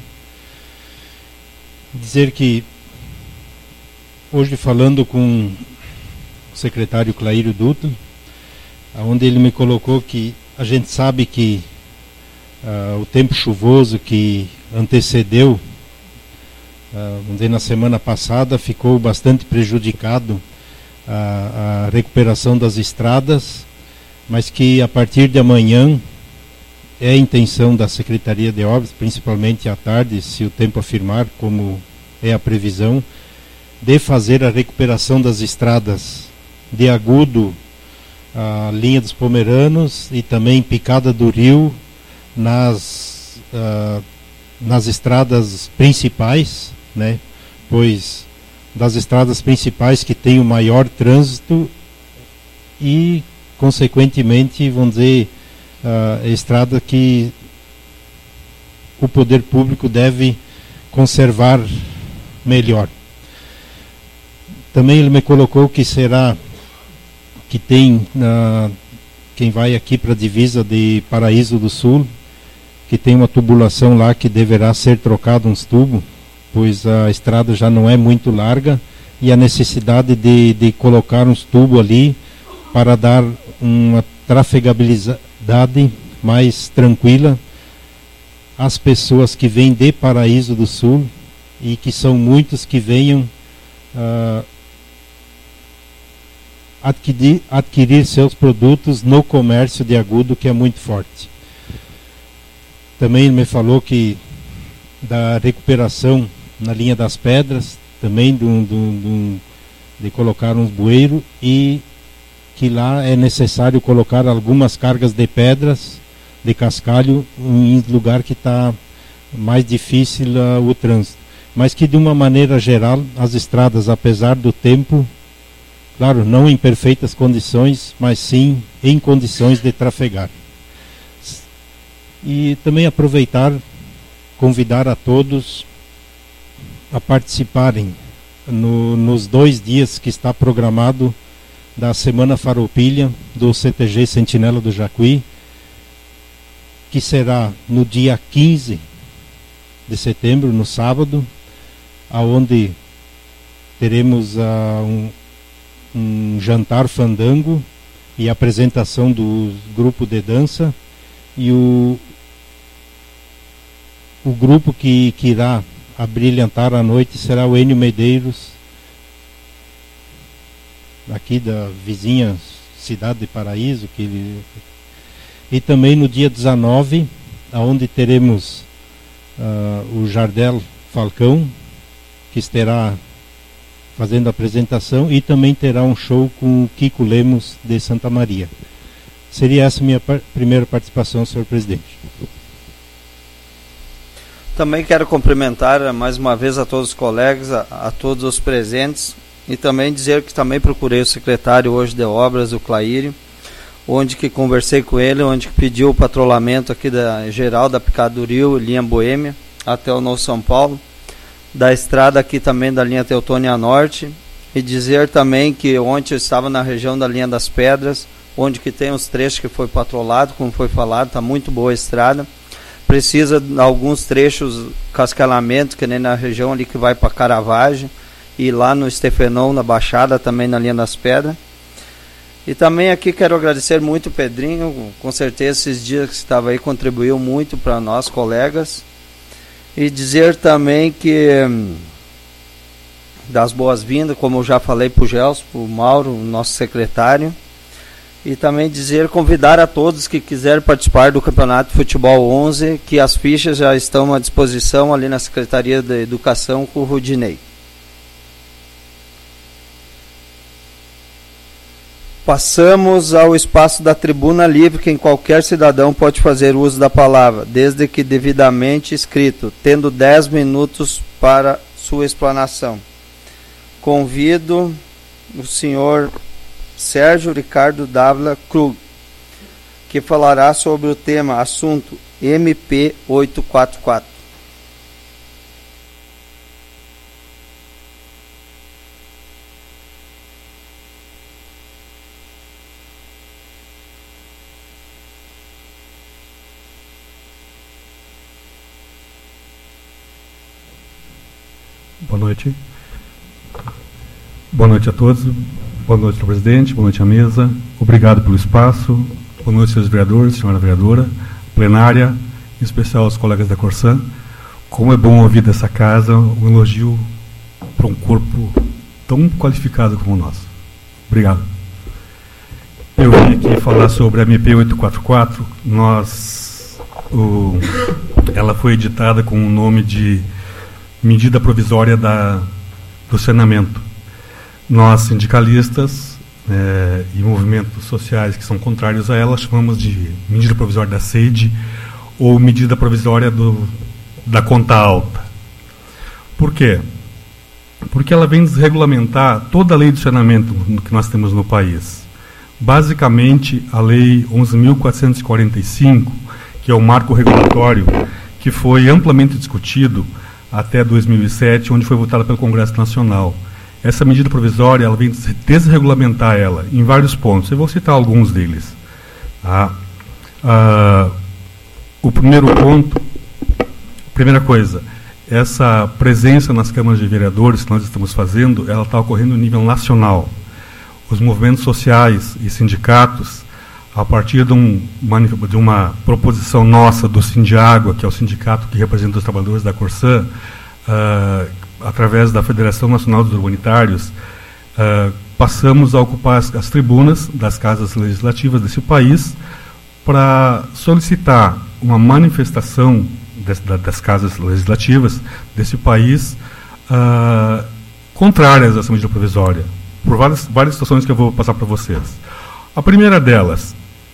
Dizer que hoje, falando com o secretário Claírio Dutra, onde ele me colocou que a gente sabe que o tempo chuvoso que antecedeu, vamos dizer, na semana passada, ficou bastante prejudicado a recuperação das estradas, mas que a partir de amanhã é a intenção da Secretaria de Obras, principalmente à tarde, se o tempo afirmar, como é a previsão, de fazer a recuperação das estradas de Agudo, a linha dos Pomeranos e também Picada do Rio, nas estradas principais, né? Pois das estradas principais que tem o maior trânsito e, consequentemente, vamos dizer, a estrada que o poder público deve conservar melhor. Também ele me colocou que será que tem quem vai aqui para a divisa de Paraíso do Sul, que tem uma tubulação lá que deverá ser trocado uns tubos, pois a estrada já não é muito larga e a necessidade de colocar uns tubos ali para dar uma trafegabilidade mais tranquila às pessoas que vêm de Paraíso do Sul e que são muitos que venham adquirir seus produtos no comércio de Agudo, que é muito forte. Também ele me falou que da recuperação na linha das pedras, também de colocar uns bueiros, e que lá é necessário colocar algumas cargas de pedras, de cascalho, em lugar que está mais difícil o trânsito. Mas que de uma maneira geral, as estradas, apesar do tempo, claro, não em perfeitas condições, mas sim em condições de trafegar. E também aproveitar, convidar a todos a participarem nos 2 dias que está programado da Semana Farroupilha do CTG Sentinela do Jacuí, que será no dia 15 de setembro, no sábado, aonde teremos um jantar fandango e apresentação do grupo de dança, e o grupo que irá abrilhantar a noite será o Enio Medeiros, aqui da vizinha cidade de Paraíso, e também no dia 19, onde teremos o Jardel Falcão, que estará fazendo a apresentação, e também terá um show com o Kiko Lemos de Santa Maria. Seria essa minha primeira participação, senhor presidente. Também quero cumprimentar mais uma vez a todos os colegas, a todos os presentes, e também dizer que também procurei o secretário hoje de obras, o Claírio, onde que conversei com ele, onde que pediu o patrulhamento aqui geral da Picaduril, linha Boêmia, até o Novo São Paulo, da estrada aqui também da linha Teutônia Norte, e dizer também que ontem eu estava na região da linha das Pedras, onde que tem os trechos que foi patrolado, como foi falado, está muito boa a estrada. Precisa de alguns trechos cascalamento, que nem na região ali que vai para Caravagem, e lá no Estefenon, na Baixada, também na linha das Pedras. E também aqui quero agradecer muito o Pedrinho, com certeza esses dias que estava aí contribuiu muito para nós colegas, e dizer também que das boas-vindas, como eu já falei para o Gelson, para o Mauro, o nosso secretário, e também convidar a todos que quiserem participar do Campeonato de Futebol 11, que as fichas já estão à disposição ali na Secretaria de Educação com o Rudinei. Passamos ao espaço da tribuna livre, que qualquer cidadão pode fazer uso da palavra, desde que devidamente escrito, tendo 10 minutos para sua explanação. Convido o senhor Sérgio Ricardo Dávila Krug, que falará sobre o tema, assunto MP 844. Boa noite. Boa noite a todos. Boa noite, senhor presidente. Boa noite à mesa. Obrigado pelo espaço. Boa noite, senhores vereadores, senhora vereadora, plenária, em especial aos colegas da Corsã. Como é bom ouvir dessa casa um elogio para um corpo tão qualificado como o nosso. Obrigado. Eu vim aqui falar sobre a MP 844. Ela foi editada com o nome de medida provisória do saneamento. Nós, sindicalistas e movimentos sociais que são contrários a ela, chamamos de medida provisória da sede ou medida provisória da conta alta. Por quê? Porque ela vem desregulamentar toda a lei do saneamento que nós temos no país. Basicamente, a lei 11.445, que é o marco regulatório que foi amplamente discutido até 2007, onde foi votada pelo Congresso Nacional. Essa medida provisória ela vem desregulamentar ela em vários pontos. Eu vou citar alguns deles. O primeiro ponto, primeira coisa, essa presença nas câmaras de vereadores que nós estamos fazendo, ela está ocorrendo no nível nacional. Os movimentos sociais e sindicatos, a partir de uma proposição nossa do Sindiágua, que é o sindicato que representa os trabalhadores da Corsã, através da Federação Nacional dos Urbanitários, passamos a ocupar as tribunas das casas legislativas desse país para solicitar uma manifestação das casas legislativas desse país contrárias a essa medida provisória, por várias situações que eu vou passar para vocês. A primeira delas,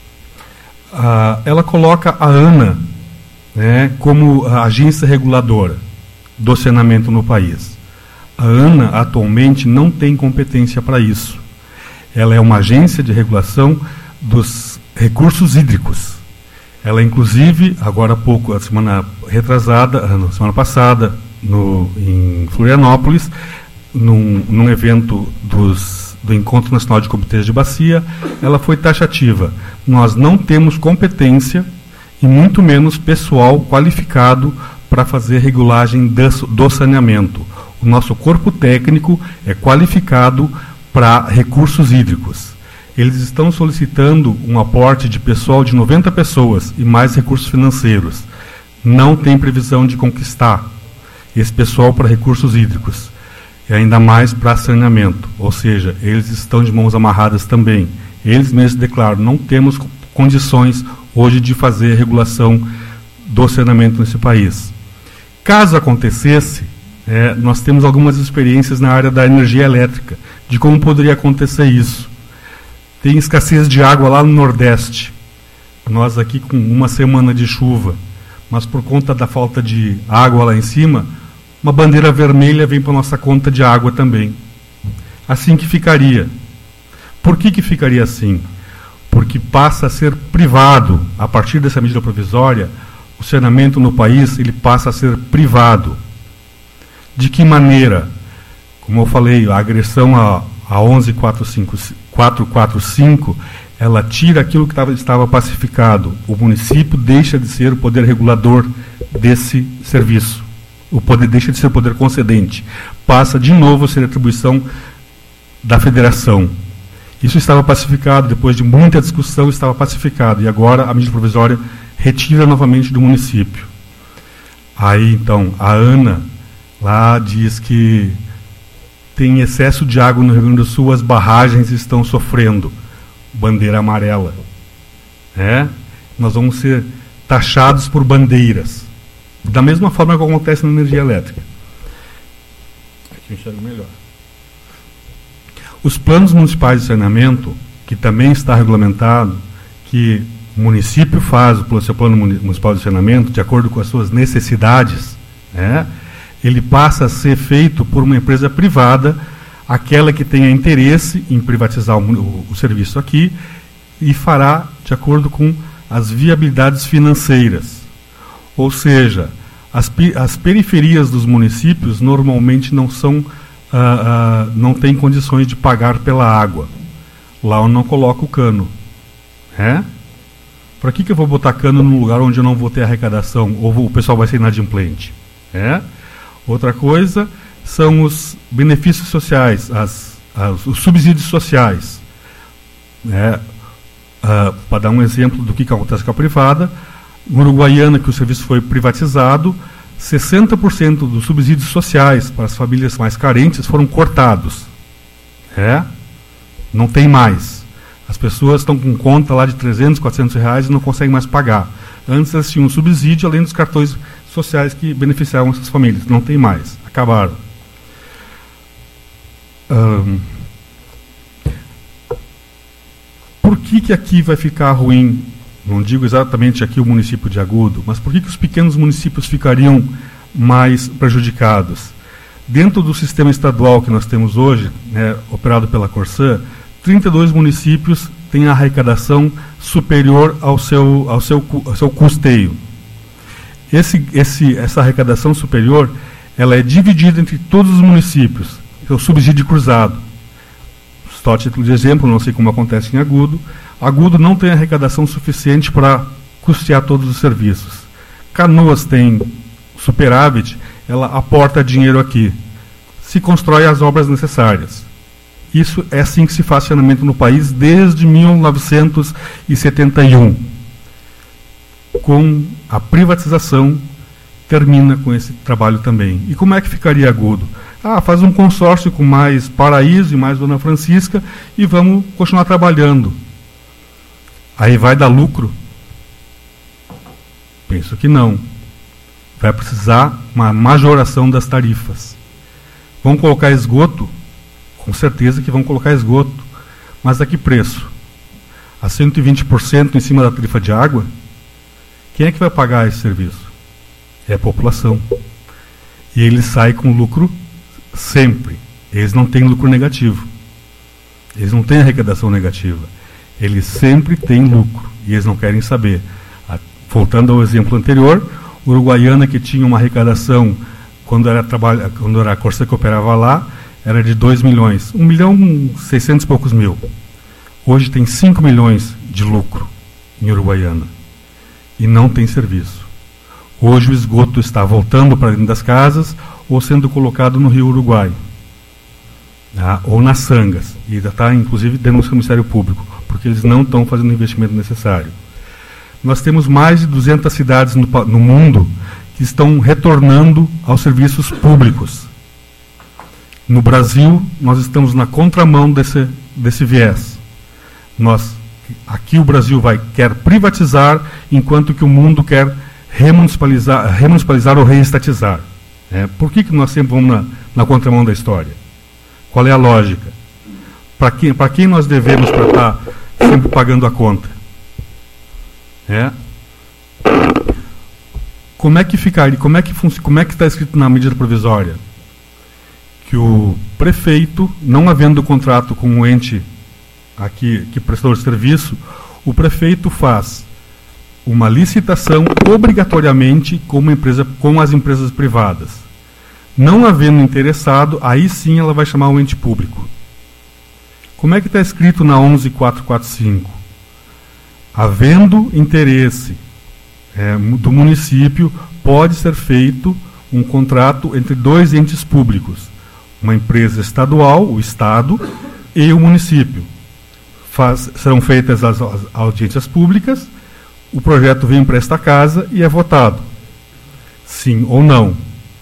ela coloca a ANA, né, como a agência reguladora do saneamento no país. A ANA atualmente não tem competência para isso. Ela é uma agência de regulação dos recursos hídricos. Ela, inclusive, agora há pouco, a semana passada, em Florianópolis, num evento do Encontro Nacional de Comitês de Bacia, ela foi taxativa. Nós não temos competência e muito menos pessoal qualificado para fazer regulagem do saneamento. O nosso corpo técnico é qualificado para recursos hídricos. Eles estão solicitando um aporte de pessoal de 90 pessoas e mais recursos financeiros. Não tem previsão de conquistar esse pessoal para recursos hídricos, e ainda mais para saneamento. Ou seja, eles estão de mãos amarradas também. Eles mesmos declaram, não temos condições hoje de fazer regulação do saneamento nesse país. Caso acontecesse, nós temos algumas experiências na área da energia elétrica, de como poderia acontecer isso. Tem escassez de água lá no Nordeste. Nós aqui com uma semana de chuva, mas por conta da falta de água lá em cima, uma bandeira vermelha vem para a nossa conta de água também. Assim que ficaria. Por que ficaria assim? Porque passa a ser privado, a partir dessa medida provisória, o saneamento no país ele passa a ser privado. De que maneira? Como eu falei, a agressão a 11.445, ela tira aquilo que estava pacificado. O município deixa de ser o poder regulador desse serviço. Deixa de ser o poder concedente. Passa de novo a ser atribuição da federação. Isso estava pacificado, depois de muita discussão estava pacificado, e agora a medida provisória retira novamente do município. Aí, então, a ANA lá diz que tem excesso de água no Rio Grande do Sul, as barragens estão sofrendo. Bandeira amarela. Nós vamos ser taxados por bandeiras. Da mesma forma que acontece na energia elétrica. Aqui eu enxergo melhor. Os planos municipais de saneamento, que também está regulamentado, que o município faz o seu plano municipal de saneamento, de acordo com as suas necessidades, ele passa a ser feito por uma empresa privada, aquela que tenha interesse em privatizar o serviço aqui, e fará de acordo com as viabilidades financeiras. Ou seja, as periferias dos municípios normalmente não têm condições de pagar pela água. Lá eu não coloco o cano. Para que eu vou botar cano num lugar onde eu não vou ter arrecadação, ou o pessoal vai ser inadimplente? Outra coisa são os benefícios sociais, os subsídios sociais. Para dar um exemplo do que acontece com a privada, em Uruguaiana, que o serviço foi privatizado, 60% dos subsídios sociais para as famílias mais carentes foram cortados. Não tem mais. As pessoas estão com conta lá de 300, 400 reais e não conseguem mais pagar. Antes elas tinham um subsídio, além dos cartões sociais que beneficiavam essas famílias. Não tem mais. Acabaram. Por que aqui vai ficar ruim? Não digo exatamente aqui o município de Agudo, mas por que os pequenos municípios ficariam mais prejudicados? Dentro do sistema estadual que nós temos hoje, operado pela Corsã, 32 municípios têm a arrecadação superior ao seu custeio. Essa arrecadação superior, ela é dividida entre todos os municípios. É o subsídio cruzado. Só a título de exemplo, não sei como acontece em Agudo. Agudo não tem arrecadação suficiente para custear todos os serviços. Canoas tem superávit, ela aporta dinheiro aqui. Se constrói as obras necessárias. Isso é assim que se faz saneamento no país desde 1971. Com a privatização, termina com esse trabalho também. E como é que ficaria Agudo? Faz um consórcio com mais Paraíso e mais Dona Francisca e vamos continuar trabalhando. Aí vai dar lucro? Penso que não. Vai precisar uma majoração das tarifas. Vão colocar esgoto? Com certeza que vão colocar esgoto. Mas a que preço? A 120% em cima da tarifa de água? Quem é que vai pagar esse serviço? É a população. E eles saem com lucro sempre. Eles não têm lucro negativo. Eles não têm arrecadação negativa. Eles sempre têm lucro. E eles não querem saber. Voltando ao exemplo anterior, Uruguaiana, que tinha uma arrecadação, quando era a Corsã que operava lá, era de 2 milhões. 1.600.000 e poucos mil. Hoje tem 5 milhões de lucro em Uruguaiana. E não tem serviço. Hoje o esgoto está voltando para dentro das casas ou sendo colocado no Rio Uruguai. Ou nas sangas. E já está, inclusive, denúncia do Ministério Público, porque eles não estão fazendo o investimento necessário. Nós temos mais de 200 cidades no mundo que estão retornando aos serviços públicos. No Brasil, nós estamos na contramão desse viés. Aqui o Brasil quer privatizar, enquanto que o mundo quer remunicipalizar ou reestatizar. Por que nós sempre vamos na contramão da história? Qual é a lógica? Para quem nós devemos para estar sempre pagando a conta? Como é que ficaria? Como é que está escrito na medida provisória? Que o prefeito, não havendo contrato com o ente aqui, que prestador de serviço, o prefeito faz uma licitação obrigatoriamente com as empresas privadas. Não havendo interessado, aí sim ela vai chamar o ente público. Como é que está escrito na 11.445? Havendo interesse do município, pode ser feito um contrato entre 2 entes públicos, uma empresa estadual, o Estado, e o município. Serão feitas as audiências públicas, o projeto vem para esta casa e é votado. Sim ou não.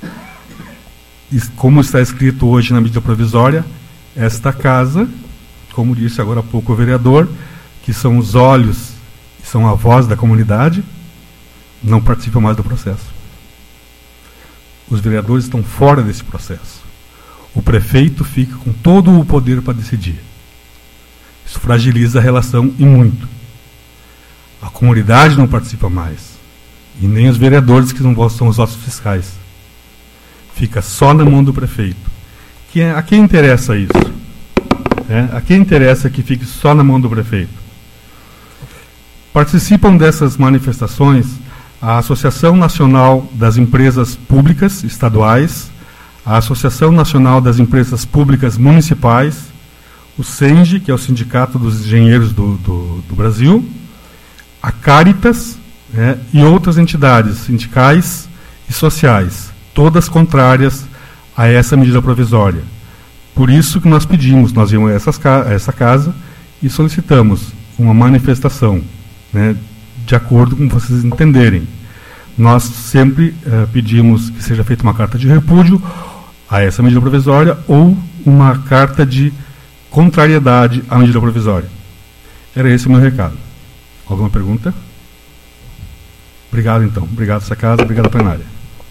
Como está escrito hoje na medida provisória, esta casa, como disse agora há pouco o vereador, que são os olhos, são a voz da comunidade, não participam mais do processo. Os vereadores estão fora desse processo. O prefeito fica com todo o poder para decidir. Isso fragiliza a relação e muito. A comunidade não participa mais. E nem os vereadores, que não são os nossos fiscais. Fica só na mão do prefeito. A quem interessa isso? A quem interessa que fique só na mão do prefeito? Participam dessas manifestações a Associação Nacional das Empresas Públicas Estaduais, a Associação Nacional das Empresas Públicas Municipais, o SENGE, que é o Sindicato dos Engenheiros do Brasil, a Caritas, e outras entidades sindicais e sociais, todas contrárias a essa medida provisória. Por isso que nós íamos a essa casa e solicitamos uma manifestação, de acordo com vocês entenderem. Nós sempre pedimos que seja feita uma carta de repúdio a essa medida provisória ou uma carta de contrariedade à medida provisória. Era esse o meu recado. Alguma pergunta? Obrigado, então. Obrigado, essa casa. Obrigado, plenária.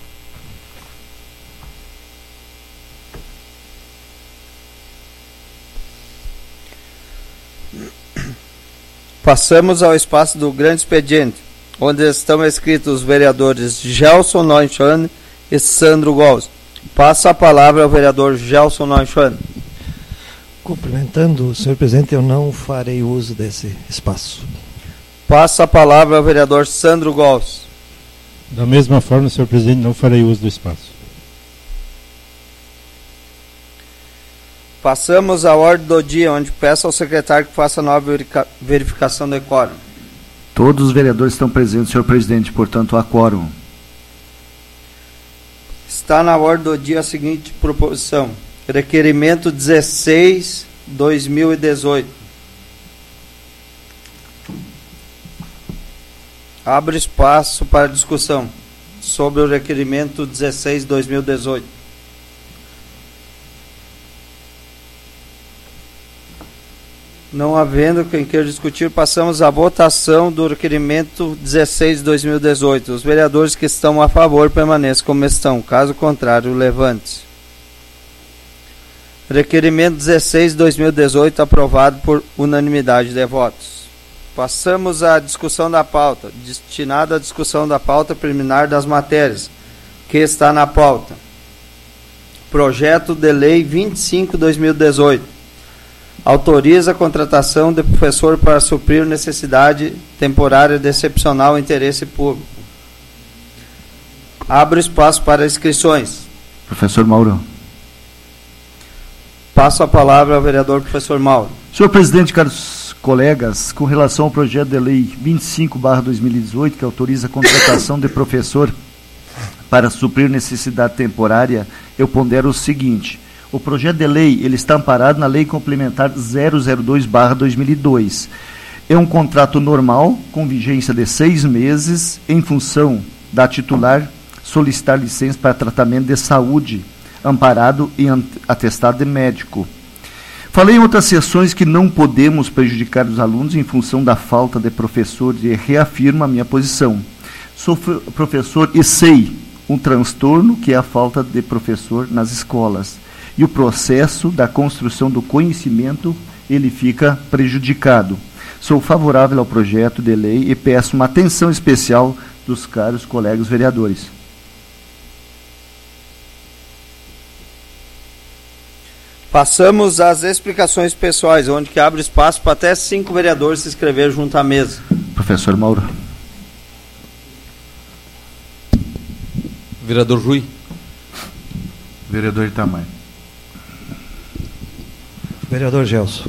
Passamos ao espaço do grande expediente, onde estão escritos os vereadores Gelson Neuschwan e Sandro Góes. Passa a palavra ao vereador Gelson Neuschwan. Cumprimentando o senhor presidente, eu não farei uso desse espaço. Passa a palavra ao vereador Sandro Góes. Da mesma forma, senhor presidente, não farei uso do espaço. Passamos à ordem do dia, onde peço ao secretário que faça nova verificação do quórum. Todos os vereadores estão presentes, senhor presidente, portanto há quórum. Está na ordem do dia a seguinte proposição. Requerimento 16/2018. Abre espaço para discussão sobre o requerimento 16/2018. Não havendo quem queira discutir, passamos à votação do requerimento 16/2018. Os vereadores que estão a favor permaneçam como estão. Caso contrário, levante-se. Requerimento 16/2018 aprovado por unanimidade de votos. Passamos à discussão da pauta, destinada à discussão da pauta preliminar das matérias, que está na pauta. Projeto de Lei 25/2018. Autoriza a contratação de professor para suprir necessidade temporária de excepcional interesse público. Abro espaço para inscrições. Professor Mauro. Passo a palavra ao vereador professor Mauro. Senhor presidente, caros colegas, com relação ao projeto de lei 25/2018, que autoriza a contratação de professor para suprir necessidade temporária, eu pondero o seguinte: o projeto de lei ele está amparado na Lei Complementar 002/2002. É um contrato normal, com vigência de 6 meses, em função da titular solicitar licença para tratamento de saúde, amparado em atestado de médico. Falei em outras sessões que não podemos prejudicar os alunos em função da falta de professor, e reafirmo a minha posição. Sou professor e sei um transtorno que é a falta de professor nas escolas. E o processo da construção do conhecimento, ele fica prejudicado. Sou favorável ao projeto de lei e peço uma atenção especial dos caros colegas vereadores. Passamos às explicações pessoais, onde que abre espaço para até 5 vereadores se inscrever junto à mesa. Professor Mauro. Vereador Rui. Vereador Itamar. Vereador Gelson.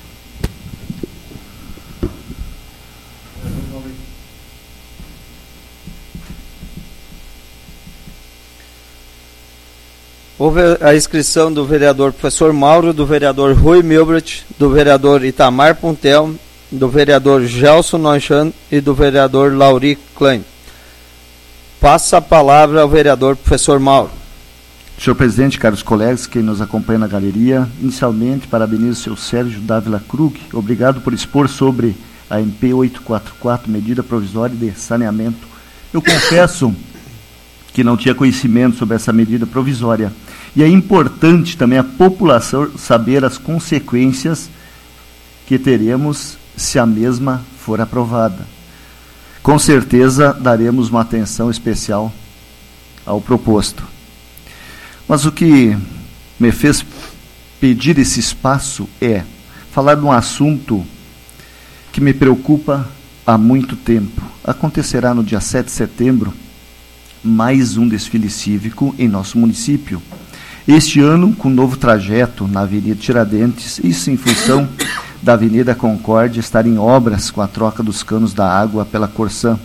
Houve a inscrição do vereador professor Mauro, do vereador Rui Milbert, do vereador Itamar Puntel, do vereador Gelson Nonchan e do vereador Lauri Klein. Passa a palavra ao vereador professor Mauro. Senhor presidente, caros colegas, quem nos acompanha na galeria, inicialmente parabenizo o senhor Sérgio Dávila Krug, obrigado por expor sobre a MP 844, medida provisória de saneamento. Eu confesso que não tinha conhecimento sobre essa medida provisória, e é importante também a população saber as consequências que teremos se a mesma for aprovada. Com certeza daremos uma atenção especial ao proposto. Mas o que me fez pedir esse espaço é falar de um assunto que me preocupa há muito tempo. Acontecerá no dia 7 de setembro mais um desfile cívico em nosso município. Este ano, com um novo trajeto na Avenida Tiradentes, isso em função da Avenida Concórdia estar em obras com a troca dos canos da água pela Corsã.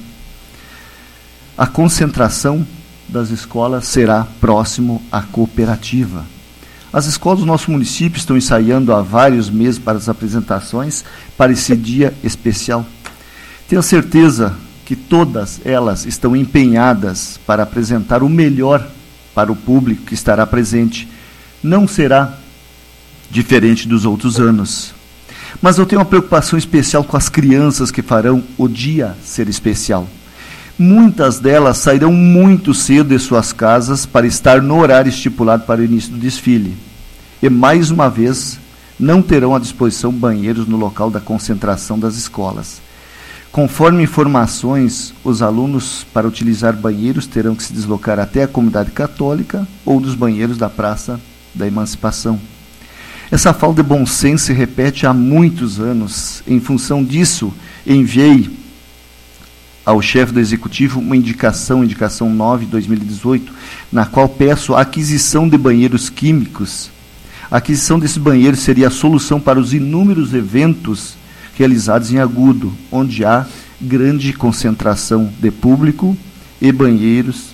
A concentração das escolas será próximo à cooperativa. As escolas do nosso município estão ensaiando há vários meses para as apresentações para esse dia especial. Tenho certeza que todas elas estão empenhadas para apresentar o melhor para o público que estará presente. Não será diferente dos outros anos. Mas eu tenho uma preocupação especial com as crianças que farão o dia ser especial. Muitas delas sairão muito cedo de suas casas para estar no horário estipulado para o início do desfile. E, mais uma vez, não terão à disposição banheiros no local da concentração das escolas. Conforme informações, os alunos, para utilizar banheiros, terão que se deslocar até a comunidade católica ou dos banheiros da Praça da Emancipação. Essa falta de bom senso se repete há muitos anos. Em função disso, enviei ao chefe do Executivo uma indicação 9/2018, na qual peço a aquisição de banheiros químicos. A aquisição desses banheiros seria a solução para os inúmeros eventos realizados em Agudo, onde há grande concentração de público e banheiros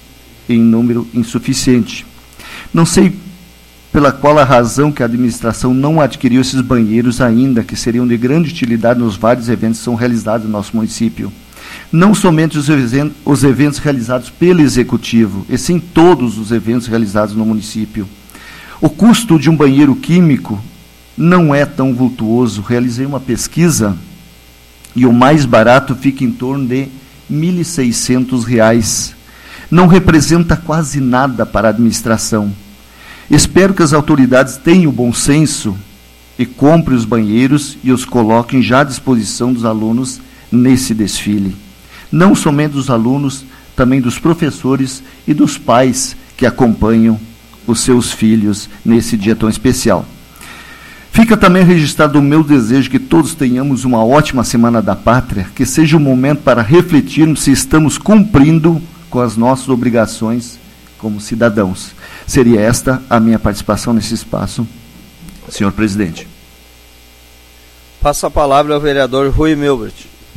em número insuficiente. Não sei pela qual a razão que a administração não adquiriu esses banheiros ainda, que seriam de grande utilidade nos vários eventos que são realizados no nosso município. Não somente os eventos realizados pelo Executivo, e sim todos os eventos realizados no município. O custo de um banheiro químico não é tão vultuoso. Realizei uma pesquisa e o mais barato fica em torno de R$ 1.600. Não representa quase nada para a administração. Espero que as autoridades tenham bom senso e comprem os banheiros e os coloquem já à disposição dos alunos nesse desfile. Não somente dos alunos, também dos professores e dos pais que acompanham os seus filhos nesse dia tão especial. Fica também registrado o meu desejo que todos tenhamos uma ótima Semana da Pátria, que seja um momento para refletirmos se estamos cumprindo com as nossas obrigações como cidadãos. Seria esta a minha participação nesse espaço, senhor presidente. Passo a palavra ao vereador Rui Milbert.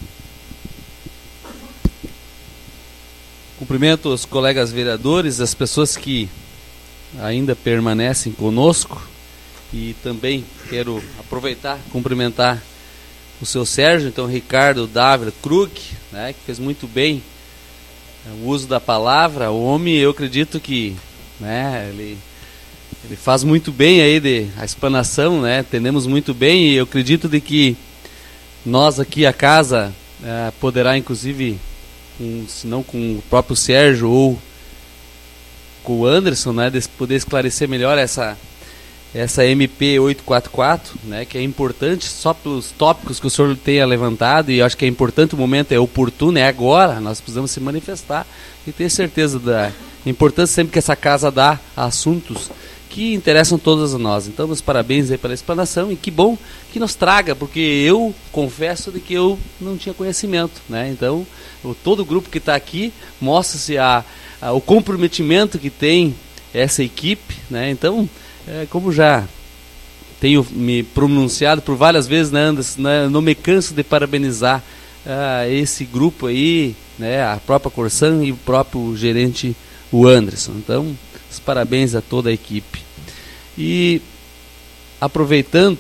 Cumprimento os colegas vereadores, as pessoas que ainda permanecem conosco, e também quero aproveitar, cumprimentar o seu Sérgio, então Ricardo Dávila Krug, né, que fez muito bem o uso da palavra. O homem, eu acredito que, né, ele faz muito bem aí a explanação, né, entendemos muito bem, e eu acredito de que nós aqui, a casa, poderá inclusive, se não com o próprio Sérgio ou com o Anderson, né, poder esclarecer melhor essa MP 844, né, que é importante só pelos tópicos que o senhor tenha levantado, e eu acho que é importante, o momento é oportuno, é agora, nós precisamos se manifestar e ter certeza da importância sempre que essa casa dá a assuntos que interessam todos a nós. Então, meus parabéns aí pela explanação, e que bom que nos traga, porque eu confesso de que eu não tinha conhecimento, né? Então, todo o grupo que está aqui mostra-se o comprometimento que tem essa equipe, né? Então, como já tenho me pronunciado por várias vezes, né, Anderson, né, não me canso de parabenizar esse grupo aí, né, a própria Corsan e o próprio gerente, o Anderson. Então, os parabéns a toda a equipe. E aproveitando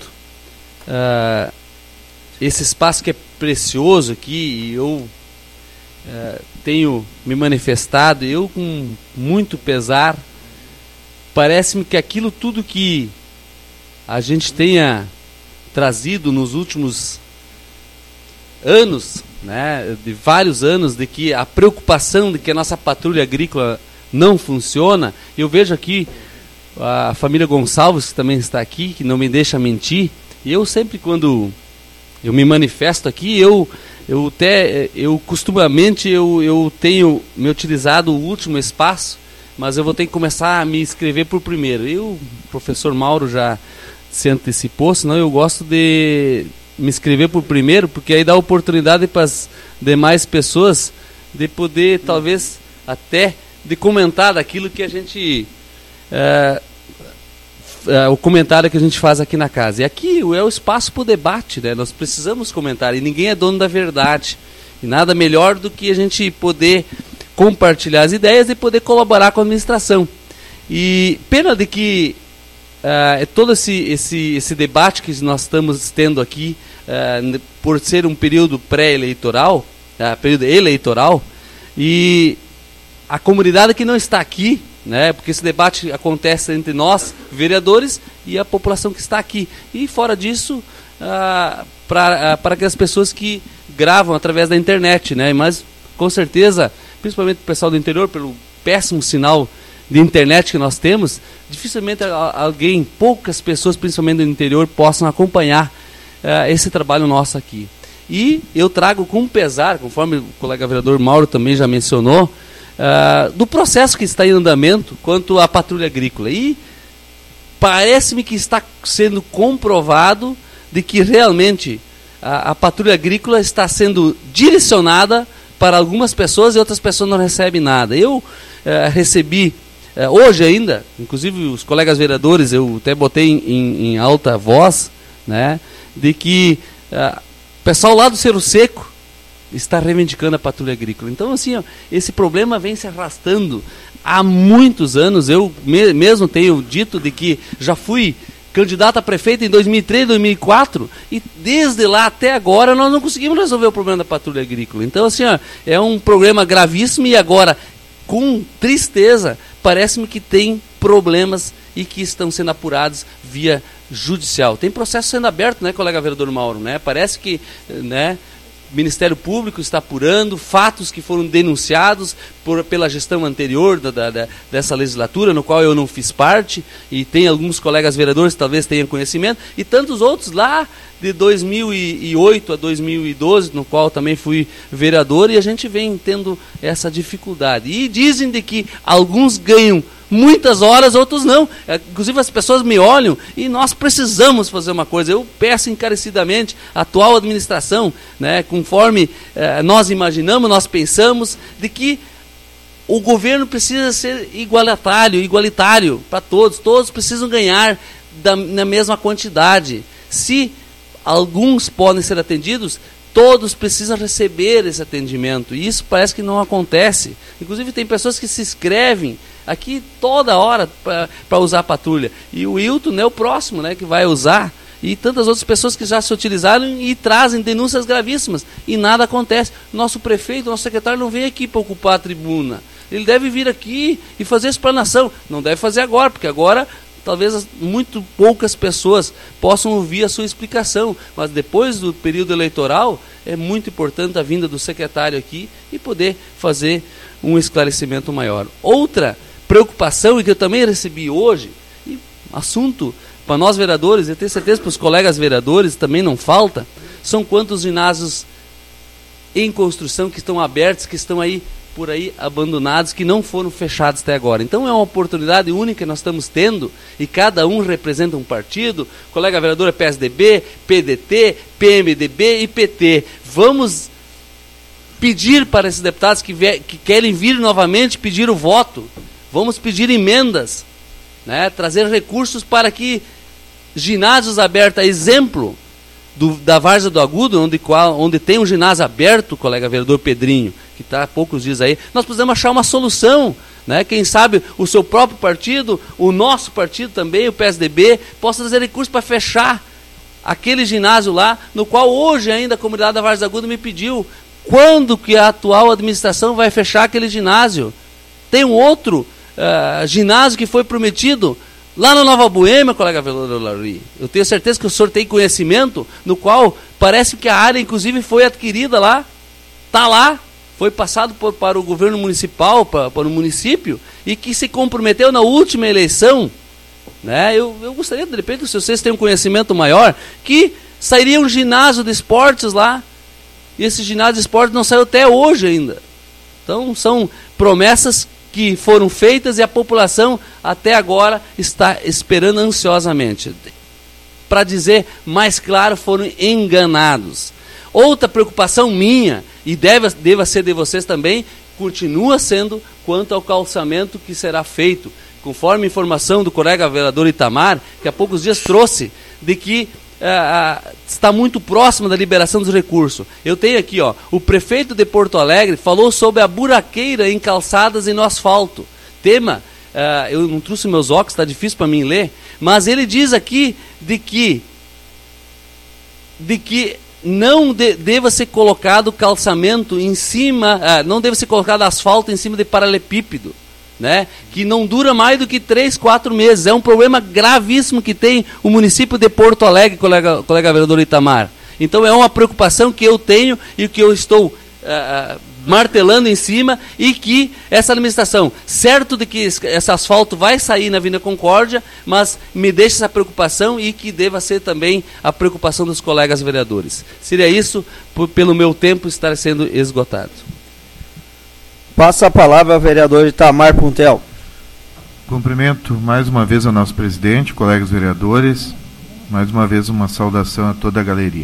esse espaço que é precioso aqui, e eu tenho me manifestado, eu com muito pesar, parece-me que aquilo tudo que a gente tenha trazido nos últimos anos, né, de vários anos, de que a preocupação de que a nossa patrulha agrícola não funciona. Eu vejo aqui a família Gonçalves, que também está aqui, que não me deixa mentir, e eu sempre, quando eu me manifesto aqui, eu costumamente eu tenho me utilizado o último espaço, mas eu vou ter que começar a me inscrever por primeiro. O professor Mauro já se antecipou, senão eu gosto de me inscrever por primeiro, porque aí dá oportunidade para as demais pessoas de poder, talvez, até de comentar daquilo que a gente... o comentário que a gente faz aqui na casa. E aqui é o espaço para o debate, né? Nós precisamos comentar, e ninguém é dono da verdade. E nada melhor do que a gente poder compartilhar as ideias e poder colaborar com a administração. E pena de que todo esse debate que nós estamos tendo aqui, por ser um período pré-eleitoral, período eleitoral, e a comunidade que não está aqui, né, porque esse debate acontece entre nós, vereadores, e a população que está aqui. E fora disso, para aquelas pessoas que gravam através da internet, né, mas com certeza, principalmente o pessoal do interior, pelo péssimo sinal de internet que nós temos, dificilmente poucas pessoas, principalmente do interior, possam acompanhar esse trabalho nosso aqui. E eu trago com pesar, conforme o colega vereador Mauro também já mencionou, do processo que está em andamento quanto à patrulha agrícola. E parece-me que está sendo comprovado de que realmente a patrulha agrícola está sendo direcionada para algumas pessoas e outras pessoas não recebem nada. Eu recebi, hoje ainda, inclusive os colegas vereadores, eu até botei em alta voz, né, de que o pessoal lá do Cerro Seco está reivindicando a patrulha agrícola. Então, assim, ó, esse problema vem se arrastando há muitos anos. Eu mesmo tenho dito de que já fui candidato a prefeito em 2003, 2004, e desde lá até agora nós não conseguimos resolver o problema da patrulha agrícola. Então, assim, ó, é um problema gravíssimo e agora, com tristeza, parece-me que tem problemas e que estão sendo apurados via judicial. Tem processo sendo aberto, né, colega vereador Mauro, né? Parece que, né, o Ministério Público está apurando fatos que foram denunciados pela gestão anterior dessa legislatura, no qual eu não fiz parte, e tem alguns colegas vereadores que talvez tenham conhecimento, e tantos outros lá de 2008 a 2012, no qual também fui vereador, e a gente vem tendo essa dificuldade. E dizem de que alguns ganham muitas horas, outros não. Inclusive as pessoas me olham e nós precisamos fazer uma coisa. Eu peço encarecidamente à atual administração, né, conforme nós imaginamos, nós pensamos, de que o governo precisa ser igualitário para todos. Todos precisam ganhar na mesma quantidade. Se alguns podem ser atendidos, todos precisam receber esse atendimento. E isso parece que não acontece. Inclusive tem pessoas que se inscrevem aqui toda hora para usar a patrulha. E o Hilton é o próximo, né, que vai usar. E tantas outras pessoas que já se utilizaram e trazem denúncias gravíssimas. E nada acontece. Nosso prefeito, nosso secretário não vem aqui para ocupar a tribuna. Ele deve vir aqui e fazer explanação. Não deve fazer agora, porque agora talvez muito poucas pessoas possam ouvir a sua explicação, mas depois do período eleitoral é muito importante a vinda do secretário aqui e poder fazer um esclarecimento maior. Outra preocupação, e que eu também recebi hoje, e assunto para nós vereadores, e tenho certeza para os colegas vereadores também não falta, são quantos ginásios em construção que estão abertos, que estão aí por aí abandonados, que não foram fechados até agora. Então é uma oportunidade única que nós estamos tendo, e cada um representa um partido. O colega vereador é PSDB, PDT, PMDB e PT. Vamos pedir para esses deputados que querem vir novamente pedir o voto. Vamos pedir emendas, né? Trazer recursos para que ginásios abertos, a exemplo da Várzea do Agudo, onde tem um ginásio aberto, colega vereador Pedrinho, que está há poucos dias aí, nós precisamos achar uma solução, né? Quem sabe o seu próprio partido, o nosso partido também, o PSDB, possa trazer recursos para fechar aquele ginásio lá, no qual hoje ainda a comunidade da Várzea do Agudo me pediu, quando que a atual administração vai fechar aquele ginásio? Tem um outro ginásio que foi prometido lá na Nova Boêmia, colega vereador Larry. Eu tenho certeza que o senhor tem conhecimento, no qual parece que a área inclusive foi adquirida lá, está lá, foi passado para o governo municipal, para o município, e que se comprometeu na última eleição, né? Eu gostaria, de repente, se vocês têm um conhecimento maior, que sairia um ginásio de esportes lá, e esse ginásio de esportes não saiu até hoje ainda. Então são promessas que foram feitas e a população até agora está esperando ansiosamente. Para dizer mais claro, foram enganados. Outra preocupação minha, e deva ser de vocês também, continua sendo quanto ao calçamento que será feito. Conforme a informação do colega vereador Itamar, que há poucos dias trouxe, de que está muito próximo da liberação dos recursos. Eu tenho aqui, ó, o prefeito de Porto Alegre falou sobre a buraqueira em calçadas e no asfalto. Tema, eu não trouxe meus óculos, está difícil para mim ler, mas ele diz aqui de que não deva ser colocado calçamento em cima, não deve ser colocado asfalto em cima de paralelepípedo, né? Que não dura mais do que 3, 4 meses. É um problema gravíssimo que tem o município de Porto Alegre, colega vereador Itamar. Então é uma preocupação que eu tenho e que eu estou martelando em cima, e que essa administração, certo de que esse asfalto vai sair na Avenida Concórdia, mas me deixa essa preocupação, e que deva ser também a preocupação dos colegas vereadores. Seria isso, pelo meu tempo estar sendo esgotado. Passa a palavra ao vereador Itamar Puntel. Cumprimento mais uma vez ao nosso presidente, colegas vereadores, mais uma vez uma saudação a toda a galeria.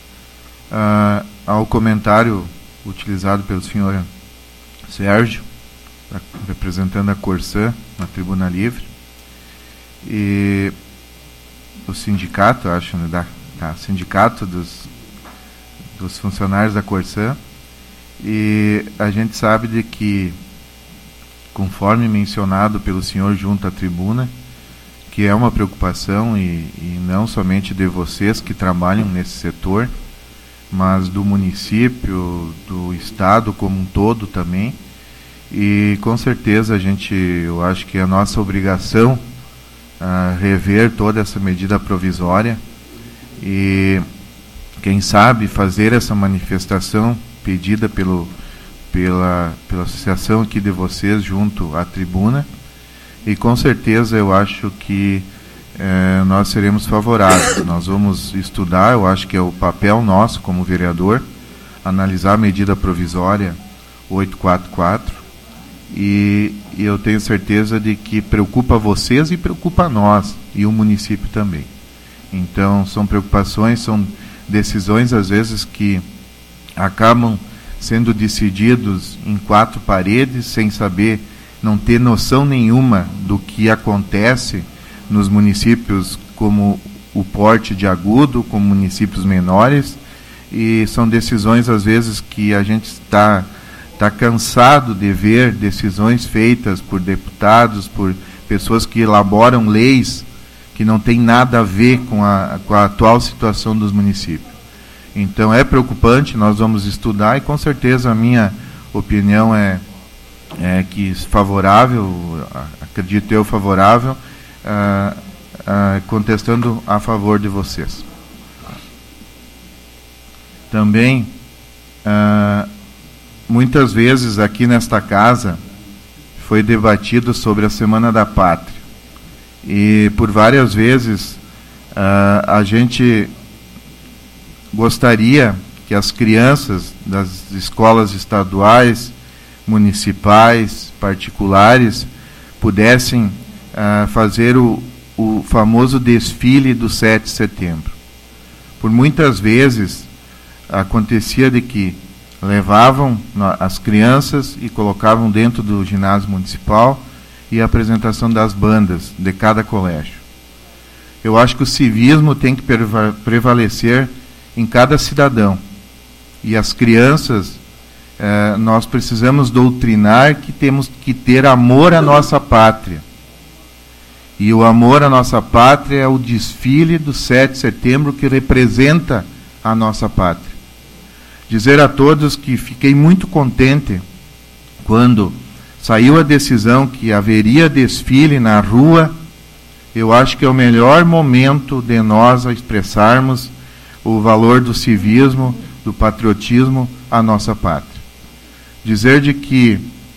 Ao comentário utilizado pelo senhor Sérgio, representando a Corsã na Tribuna Livre, e o sindicato, acho, né, sindicato dos funcionários da Corsã, E a gente sabe de que, conforme mencionado pelo senhor junto à tribuna, que é uma preocupação e não somente de vocês que trabalham nesse setor, mas do município, do estado como um todo também. E com certeza eu acho que é a nossa obrigação rever toda essa medida provisória e, quem sabe, fazer essa manifestação pedida pela associação aqui de vocês junto à tribuna. E com certeza eu acho que nós seremos favoráveis. Nós vamos estudar, eu acho que é o papel nosso como vereador, analisar a medida provisória 844, e eu tenho certeza de que preocupa vocês e preocupa nós, e o município também. Então, são preocupações, são decisões, às vezes, que acabam sendo decididos em quatro paredes, sem saber, não ter noção nenhuma do que acontece nos municípios como o Porte de Agudo, como municípios menores, e são decisões, às vezes, que a gente está cansado de ver decisões feitas por deputados, por pessoas que elaboram leis que não tem nada a ver com a atual situação dos municípios. Então é preocupante, nós vamos estudar, e com certeza a minha opinião é que favorável, acredito eu favorável, contestando a favor de vocês. Também, muitas vezes aqui nesta casa foi debatido sobre a Semana da Pátria, e por várias vezes a gente gostaria que as crianças das escolas estaduais, municipais, particulares, pudessem fazer o famoso desfile do 7 de setembro. Por muitas vezes acontecia de que levavam as crianças e colocavam dentro do ginásio municipal, e a apresentação das bandas de cada colégio. Eu acho que o civismo tem que prevalecer em cada cidadão. E as crianças, nós precisamos doutrinar que temos que ter amor à nossa pátria. E o amor à nossa pátria é o desfile do 7 de setembro, que representa a nossa pátria. Dizer a todos que fiquei muito contente quando saiu a decisão que haveria desfile na rua. Eu acho que é o melhor momento de nós expressarmos o valor do civismo, do patriotismo à nossa pátria. Dizer de que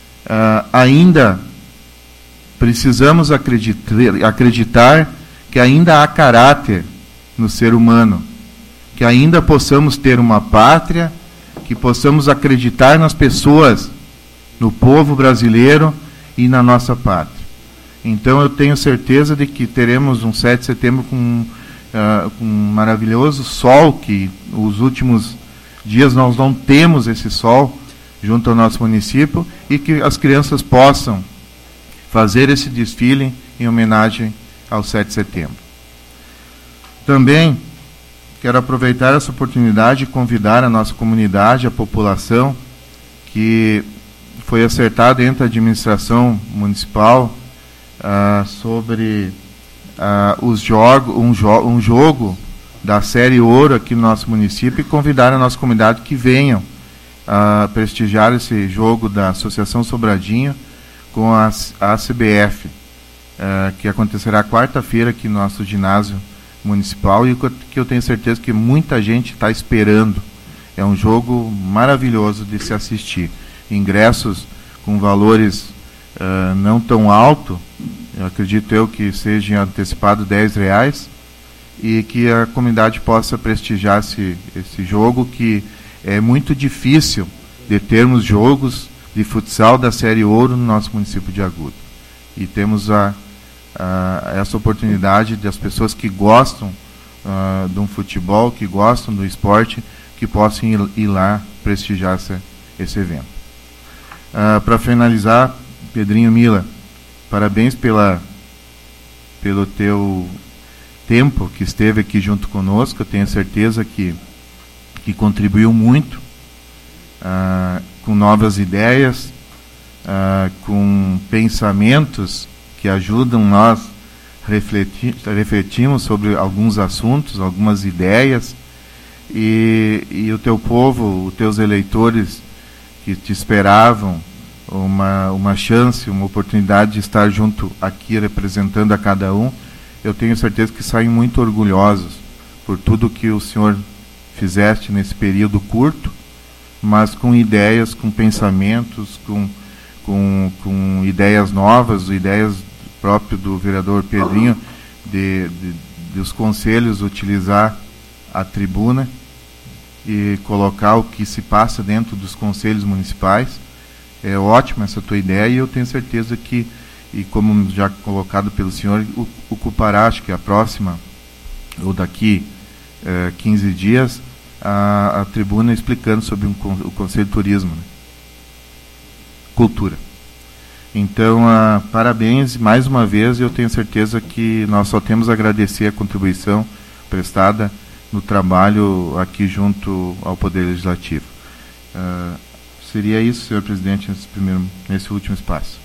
ainda precisamos acreditar que ainda há caráter no ser humano, que ainda possamos ter uma pátria, que possamos acreditar nas pessoas, no povo brasileiro e na nossa pátria. Então eu tenho certeza de que teremos um 7 de setembro com um maravilhoso sol, que os últimos dias nós não temos esse sol junto ao nosso município, e que as crianças possam fazer esse desfile em homenagem ao 7 de setembro. Também quero aproveitar essa oportunidade e convidar a nossa comunidade, a população, que foi acertado entre a administração municipal sobre um jogo da Série Ouro aqui no nosso município, e convidar a nossa comunidade que venham prestigiar esse jogo da Associação Sobradinho com a ACBF, que acontecerá quarta-feira aqui no nosso ginásio municipal, e que eu tenho certeza que muita gente está esperando. É um jogo maravilhoso de se assistir. Ingressos com valores não tão altos, eu acredito eu que seja antecipado R$10, e que a comunidade possa prestigiar esse jogo, que é muito difícil de termos jogos de futsal da Série Ouro no nosso município de Agudo. E temos essa oportunidade das pessoas que gostam de um futebol, que gostam do esporte, que possam ir lá prestigiar esse evento. Para finalizar, Pedrinho, Mila, parabéns pelo teu tempo que esteve aqui junto conosco. Eu tenho certeza que contribuiu muito com novas ideias, com pensamentos que ajudam nós refletirmos sobre alguns assuntos, algumas ideias, e o teu povo, os teus eleitores que te esperavam uma chance, uma oportunidade de estar junto aqui representando a cada um, eu tenho certeza que saem muito orgulhosos por tudo que o Senhor fizeste nesse período curto, mas com ideias, com pensamentos, com ideias novas, ideias próprias do vereador Pedrinho, dos conselhos utilizar a tribuna e colocar o que se passa dentro dos conselhos municipais. É ótima essa tua ideia, e eu tenho certeza que, e como já colocado pelo senhor, ocupará, acho que a próxima, ou daqui 15 dias, a tribuna explicando sobre o Conselho de Turismo, né? Cultura. Então, parabéns mais uma vez, e eu tenho certeza que nós só temos a agradecer a contribuição prestada no trabalho aqui junto ao Poder Legislativo. Seria isso, senhor presidente, nesse último espaço.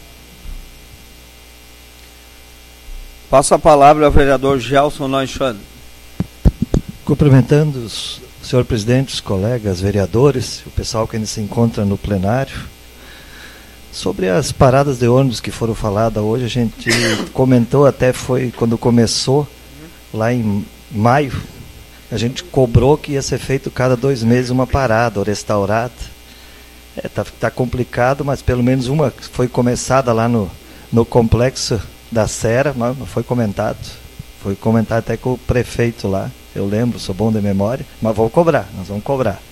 Passo a palavra ao vereador Gelson Neuschan. Cumprimentando o senhor presidente, os colegas vereadores, o pessoal que ainda se encontra no plenário. Sobre as paradas de ônibus que foram faladas hoje, a gente comentou, até foi quando começou, lá em maio, a gente cobrou que ia ser feito cada 2 meses uma parada, ou restaurada. Tá complicado, mas pelo menos uma foi começada lá no complexo da Serra, mas não foi comentado. Foi comentado até com o prefeito lá, eu lembro, sou bom de memória, mas nós vamos cobrar.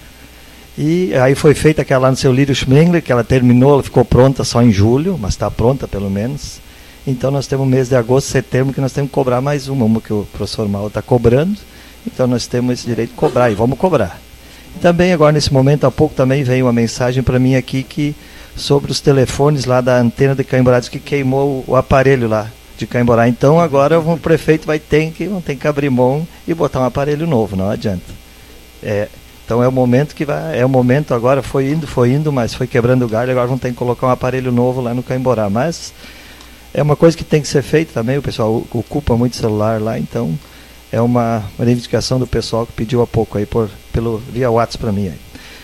E aí foi feita aquela lá no seu Lírio Schmengler, que ela terminou, ela ficou pronta só em julho, mas está pronta pelo menos. Então nós temos o mês de agosto, setembro, que nós temos que cobrar mais uma que o professor Mauro está cobrando. Então nós temos esse direito de cobrar, e vamos cobrar. Também agora nesse momento, há pouco também veio uma mensagem para mim aqui sobre os telefones lá da antena de Caimborá, que queimou o aparelho lá de Caimborá. Então agora o prefeito vai ter que abrir mão e botar um aparelho novo, não adianta. Então é o momento agora, foi indo, mas foi quebrando o galho, agora vão ter que colocar um aparelho novo lá no Caimborá. Mas é uma coisa que tem que ser feita também, o pessoal ocupa muito celular lá, então é uma reivindicação do pessoal que pediu há pouco aí pelo via WhatsApp para mim aí.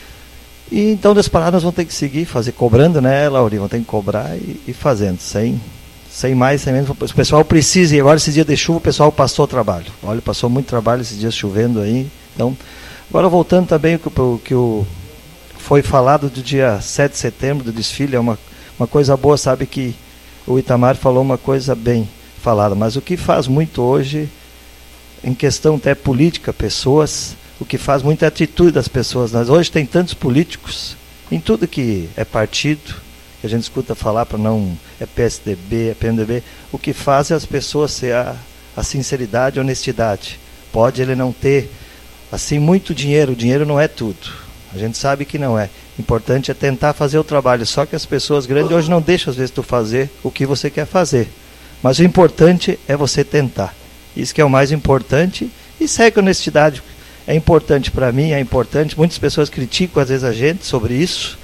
E então das paradas nós vamos ter que seguir, cobrando, né, Lauri? Vamos ter que cobrar e fazendo, sem mais, sem menos. O pessoal precisa, e agora esse dia de chuva o pessoal passou trabalho. Olha, passou muito trabalho esses dias chovendo aí. Então, agora voltando também o que foi falado do dia 7 de setembro, do desfile, é uma coisa boa, sabe que o Itamar falou uma coisa bem falada, mas o que faz muito hoje, em questão até política, pessoas, o que faz muito é a atitude das pessoas. Nós hoje tem tantos políticos, em tudo que é partido, que a gente escuta falar para não, é PSDB, é PMDB, o que faz é as pessoas ter a sinceridade e a honestidade. Pode ele não ter, assim, muito dinheiro, o dinheiro não é tudo, a gente sabe que não é. O importante é tentar fazer o trabalho, só que as pessoas grandes hoje não deixam às vezes tu fazer o que você quer fazer, mas o importante é você tentar. Isso que é o mais importante, e segue a honestidade. É importante para mim, é importante. Muitas pessoas criticam às vezes a gente sobre isso,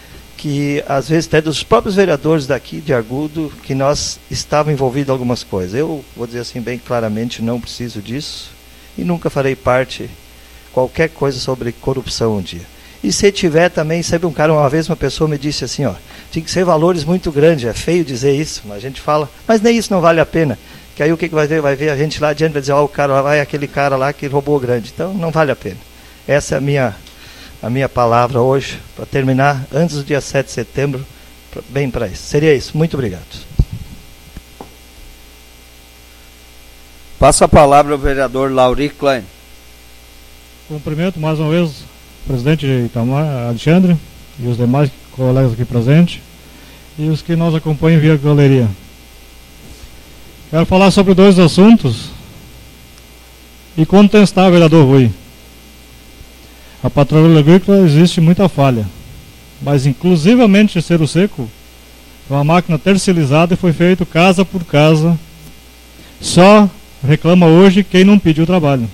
que às vezes até dos próprios vereadores daqui de Agudo, que nós estávamos envolvidos em algumas coisas. Eu vou dizer assim bem claramente, não preciso disso, e nunca farei parte qualquer coisa sobre corrupção um dia. E se tiver também, sempre uma vez uma pessoa me disse assim, tinha que ser valores muito grandes, é feio dizer isso, mas a gente fala, mas nem isso não vale a pena. Que aí o que vai ver? Vai ver a gente lá adiante, vai dizer, o cara lá vai aquele cara lá que roubou grande. Então não vale a pena. Essa é a minha palavra hoje, para terminar, antes do dia 7 de setembro, bem para isso. Seria isso. Muito obrigado. Passo a palavra ao vereador Lauri Klein. Cumprimento mais uma vez o presidente Itamar, Alexandre, e os demais colegas aqui presentes, e os que nos acompanham via galeria. Quero falar sobre 2 assuntos e contestar, vereador Rui. A patrulha agrícola existe muita falha, mas inclusivamente Cerro Seco é uma máquina terceirizada e foi feito casa por casa. Só reclama hoje quem não pediu trabalho.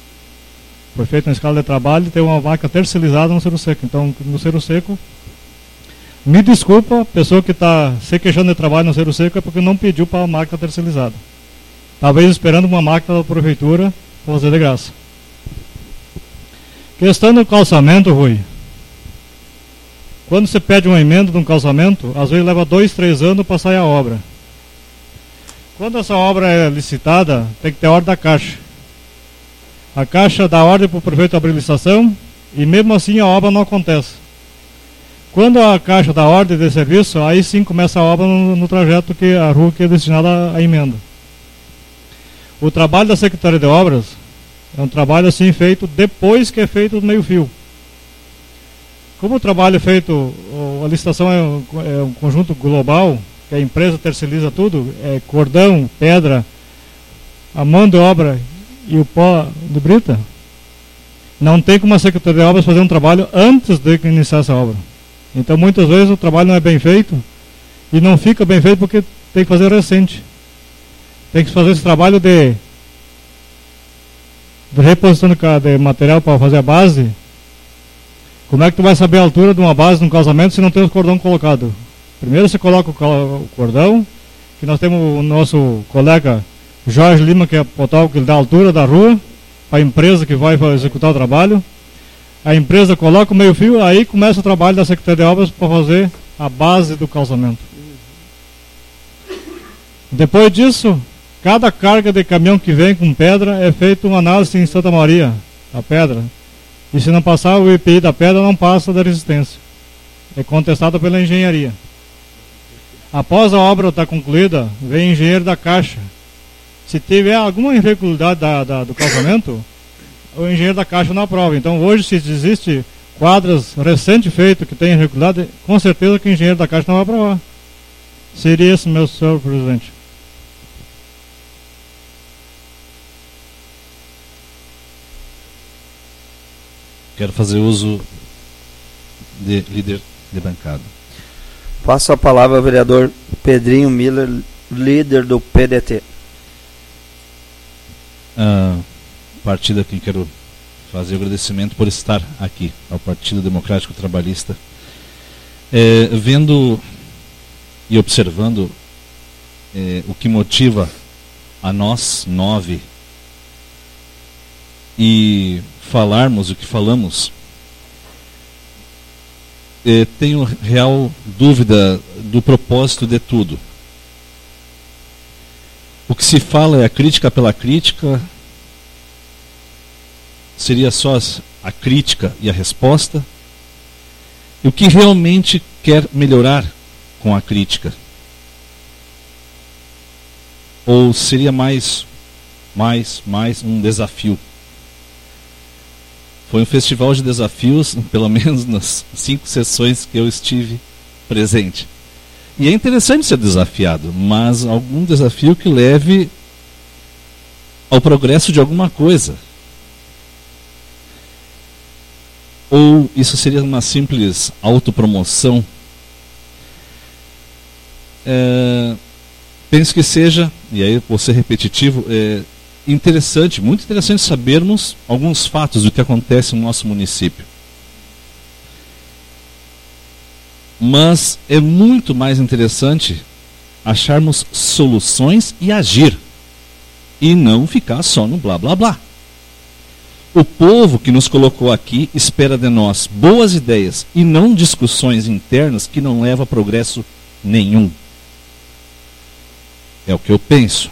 Foi feito na escala de trabalho e tem uma máquina terceirizada no Cerro Seco. Então no Cerro Seco Me desculpa, a pessoa que está se queixando de trabalho no Cerro Seco é porque não pediu para a máquina terceirizada. Talvez esperando uma máquina da prefeitura para fazer de graça. Questão do calçamento, Rui. Quando você pede uma emenda de um calçamento, às vezes leva 2, 3 anos para sair a obra. Quando essa obra é licitada, tem que ter ordem da Caixa. A Caixa dá ordem para o prefeito abrir licitação e mesmo assim a obra não acontece. Quando a Caixa dá ordem de serviço, aí sim começa a obra no trajeto que a rua que é destinada à emenda. O trabalho da Secretaria de Obras é um trabalho assim feito depois que é feito o meio-fio. Como o trabalho é feito, a licitação é um conjunto global, que a empresa terceiriza tudo, é cordão, pedra, a mão de obra e o pó de brita, não tem como a Secretaria de Obras fazer um trabalho antes de iniciar essa obra. Então muitas vezes o trabalho não é bem feito e não fica bem feito porque tem que fazer recente. Tem que fazer esse trabalho de reposição de material para fazer a base. Como é que tu vai saber a altura de uma base de um calçamento se não tem os cordão colocado? Primeiro você coloca o cordão, que nós temos o nosso colega Jorge Lima, que é fotógrafo, que ele dá a altura da rua para a empresa que vai executar o trabalho. A empresa coloca o meio-fio, aí começa o trabalho da Secretaria de Obras para fazer a base do calçamento. Depois disso, cada carga de caminhão que vem com pedra é feita uma análise em Santa Maria, a pedra. E se não passar o IPI da pedra, não passa da resistência. É contestada pela engenharia. Após a obra estar concluída, vem o engenheiro da Caixa. Se tiver alguma irregularidade do calçamento, o engenheiro da Caixa não aprova. Então hoje, se existe quadras recentes feitas que tem irregularidade, com certeza que o engenheiro da Caixa não vai aprovar. Seria esse, meu senhor presidente. Quero fazer uso de líder de bancada. Passo a palavra ao vereador Pedrinho Miller, líder do PDT. Partido a quem quero fazer o agradecimento por estar aqui, ao Partido Democrático Trabalhista. Vendo e observando o que motiva a nós, 9, e falarmos o que falamos, tenho real dúvida do propósito de tudo. O que se fala é a crítica pela crítica, seria só a crítica e a resposta, e o que realmente quer melhorar com a crítica? Ou seria mais um desafio? Foi um festival de desafios, pelo menos nas 5 sessões que eu estive presente. E é interessante ser desafiado, mas algum desafio que leve ao progresso de alguma coisa. Ou isso seria uma simples autopromoção? Penso que seja, e aí vou ser repetitivo, interessante, muito interessante sabermos alguns fatos do que acontece no nosso município. Mas é muito mais interessante acharmos soluções e agir, e não ficar só no blá blá blá. O povo que nos colocou aqui espera de nós boas ideias e não discussões internas que não levam a progresso nenhum. É o que eu penso.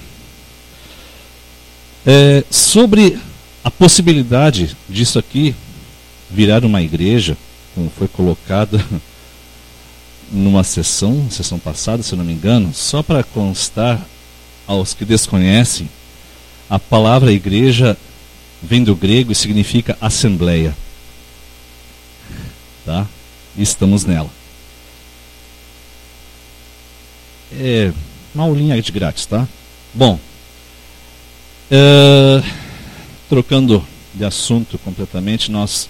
Sobre a possibilidade disso aqui virar uma igreja, como foi colocado numa sessão passada, se eu não me engano, só para constar aos que desconhecem, a palavra igreja vem do grego e significa assembleia. Tá? E estamos nela. É uma aulinha de grátis, tá? Bom, trocando de assunto completamente, nós,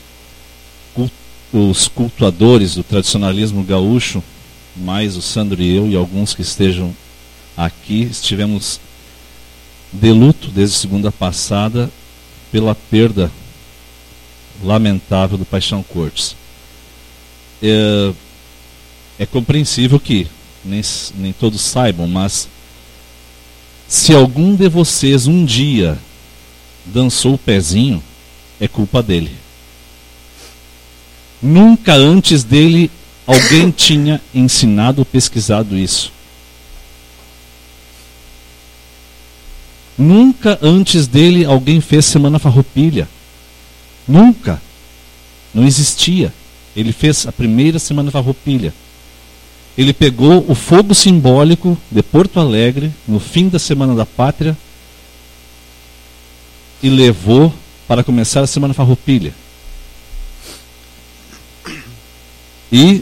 os cultuadores do tradicionalismo gaúcho, mais o Sandro e eu e alguns que estejam aqui, estivemos de luto desde segunda passada pela perda lamentável do Paixão Cortes. É compreensível que nem todos saibam, mas se algum de vocês um dia dançou o pezinho, é culpa dele. Nunca antes dele alguém tinha ensinado ou pesquisado isso. Nunca antes dele alguém fez Semana Farroupilha. Nunca. Não existia. Ele fez a primeira Semana Farroupilha. Ele pegou o fogo simbólico de Porto Alegre, no fim da Semana da Pátria, e levou para começar a Semana Farroupilha. E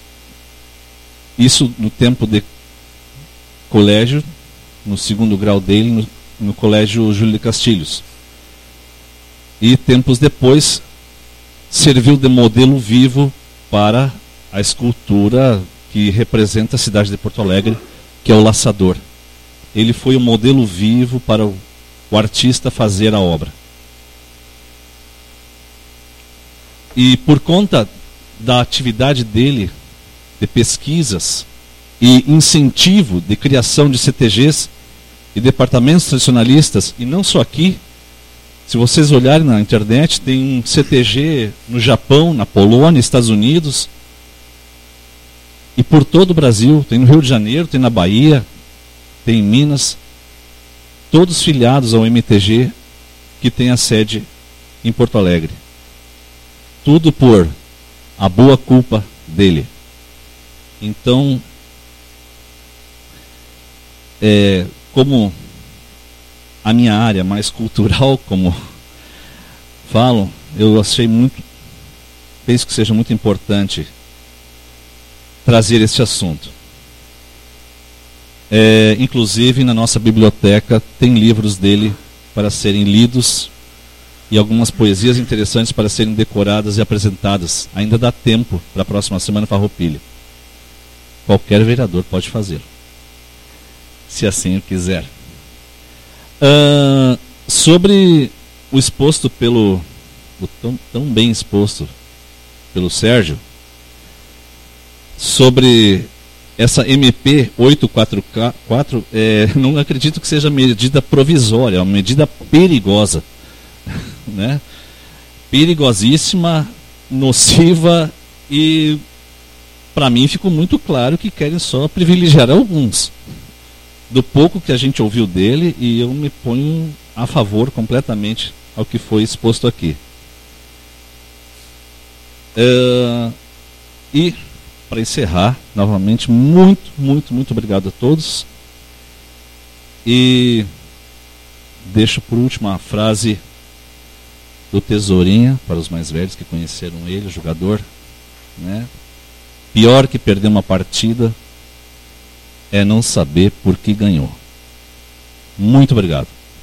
isso no tempo de colégio, no segundo grau dele, no colégio Júlio de Castilhos. E tempos depois serviu de modelo vivo para a escultura que representa a cidade de Porto Alegre, que é o Laçador. Ele foi o modelo vivo para o artista fazer a obra. E por conta da atividade dele de pesquisas e incentivo de criação de CTGs e departamentos tradicionalistas, e não só aqui, se vocês olharem na internet, tem um CTG no Japão, na Polônia, Estados Unidos, e por todo o Brasil, tem no Rio de Janeiro, tem na Bahia, tem em Minas, todos filiados ao MTG, que tem a sede em Porto Alegre. Tudo por a boa culpa dele. Então, como a minha área mais cultural, como falam, eu penso que seja muito importante trazer esse assunto. Inclusive, na nossa biblioteca tem livros dele para serem lidos e algumas poesias interessantes para serem decoradas e apresentadas. Ainda dá tempo para a próxima Semana Farroupilha. Qualquer vereador pode fazer, se assim o quiser. Sobre o exposto tão bem exposto pelo Sérgio, sobre essa MP 844, não acredito que seja medida provisória, é uma medida perigosa, né? Perigosíssima, nociva, e para mim ficou muito claro que querem só privilegiar alguns. Do pouco que a gente ouviu dele, e eu me ponho a favor completamente ao que foi exposto aqui. E para encerrar, novamente, muito obrigado a todos. E deixo por último a frase do Tesourinha, para os mais velhos que conheceram ele, o jogador, né? Pior que perder uma partida é não saber por que ganhou. Muito obrigado.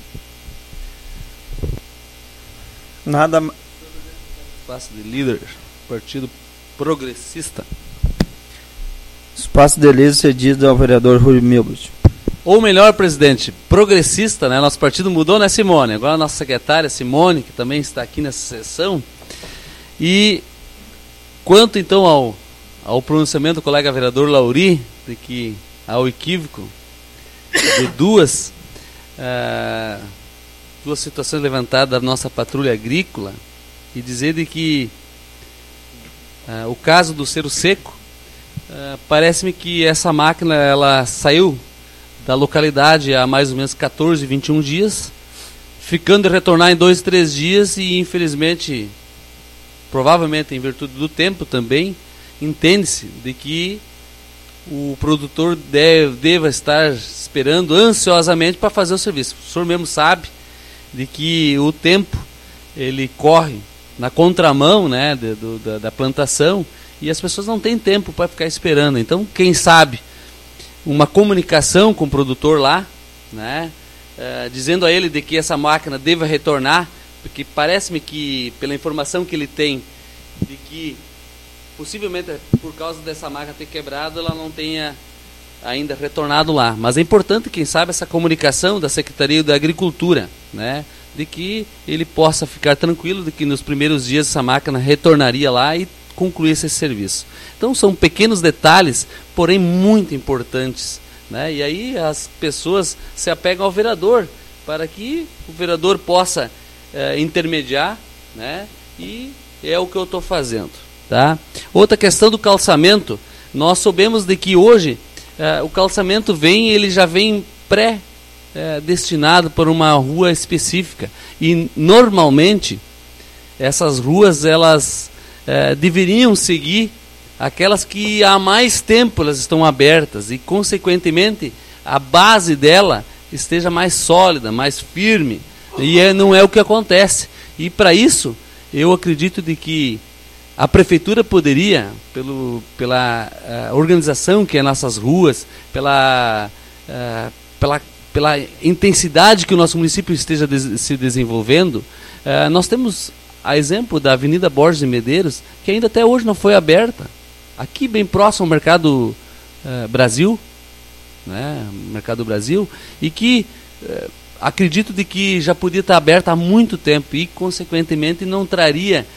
Nada. Espaço de líder, Partido Progressista. Espaço de líder cedido ao vereador Rui Milbert. Ou melhor, presidente, progressista, né? Nosso partido mudou, né, Simone? Agora a nossa secretária Simone, que também está aqui nessa sessão. E quanto então ao pronunciamento do colega vereador Lauri, de que há o equívoco de duas situações levantadas da nossa patrulha agrícola, e dizer de que o caso do Cerro Seco, parece-me que essa máquina ela saiu da localidade há mais ou menos 14, 21 dias, ficando a retornar em 2, 3 dias, e infelizmente, provavelmente em virtude do tempo também, entende-se de que o produtor deva estar esperando ansiosamente para fazer o serviço. O senhor mesmo sabe de que o tempo ele corre na contramão, né, da plantação, e as pessoas não têm tempo para ficar esperando. Então, quem sabe uma comunicação com o produtor lá, né, dizendo a ele de que essa máquina deva retornar, porque parece-me que, pela informação que ele tem, de que possivelmente por causa dessa máquina ter quebrado, ela não tenha ainda retornado lá. Mas é importante, quem sabe, essa comunicação da Secretaria da Agricultura, né, de que ele possa ficar tranquilo de que nos primeiros dias essa máquina retornaria lá, e concluísse esse serviço. Então são pequenos detalhes, porém muito importantes, né? E aí as pessoas se apegam ao vereador, para que o vereador possa intermediar, né? E é o que eu estou fazendo, tá? Outra questão do calçamento, nós soubemos de que hoje o calçamento ele já vem destinado para uma rua específica, e normalmente essas ruas elas deveriam seguir aquelas que há mais tempo elas estão abertas, e consequentemente a base dela esteja mais sólida, mais firme, e não é o que acontece. E para isso eu acredito de que a prefeitura poderia, pela organização que é nossas ruas, pela intensidade que o nosso município esteja se desenvolvendo, nós temos a exemplo da Avenida Borges de Medeiros, que ainda até hoje não foi aberta, aqui bem próximo ao Mercado Brasil, né, Mercado Brasil, e que acredito de que já podia estar aberta há muito tempo e consequentemente não traria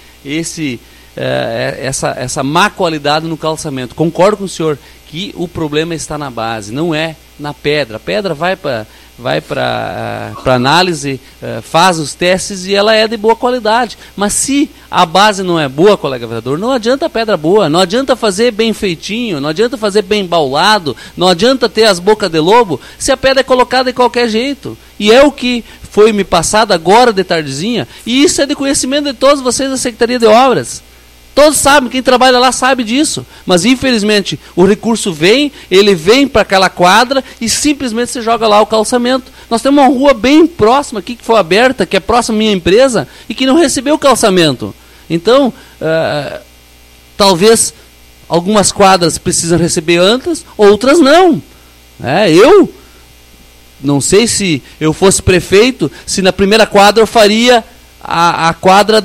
essa má qualidade no calçamento. Concordo com o senhor que o problema está na base, não é na pedra. A pedra vai para análise, faz os testes e ela é de boa qualidade. Mas se a base não é boa, colega vereador, não adianta a pedra boa, não adianta fazer bem feitinho, não adianta fazer bem embaulado, não adianta ter as bocas de lobo, se a pedra é colocada de qualquer jeito. E é o que foi me passado agora de tardezinha, e isso é de conhecimento de todos vocês da Secretaria de Obras. Todos sabem, quem trabalha lá sabe disso. Mas infelizmente o recurso ele vem para aquela quadra e simplesmente se joga lá o calçamento. Nós temos uma rua bem próxima aqui que foi aberta, que é próxima à minha empresa, e que não recebeu o calçamento. Então, talvez algumas quadras precisam receber antes, outras não. Eu não sei, se eu fosse prefeito, se na primeira quadra eu faria a quadra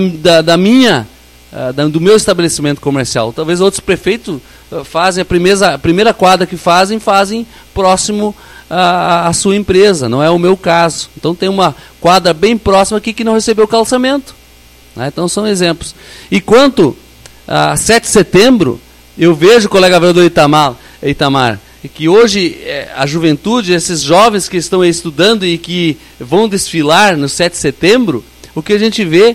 do meu estabelecimento comercial. Talvez outros prefeitos fazem a primeira quadra que fazem próximo à sua empresa. Não é o meu caso. Então tem uma quadra bem próxima aqui que não recebeu calçamento, né? Então são exemplos. E quanto a 7 de setembro, eu vejo, colega vereador Itamar, que hoje a juventude, esses jovens que estão aí estudando e que vão desfilar no 7 de setembro, o que a gente vê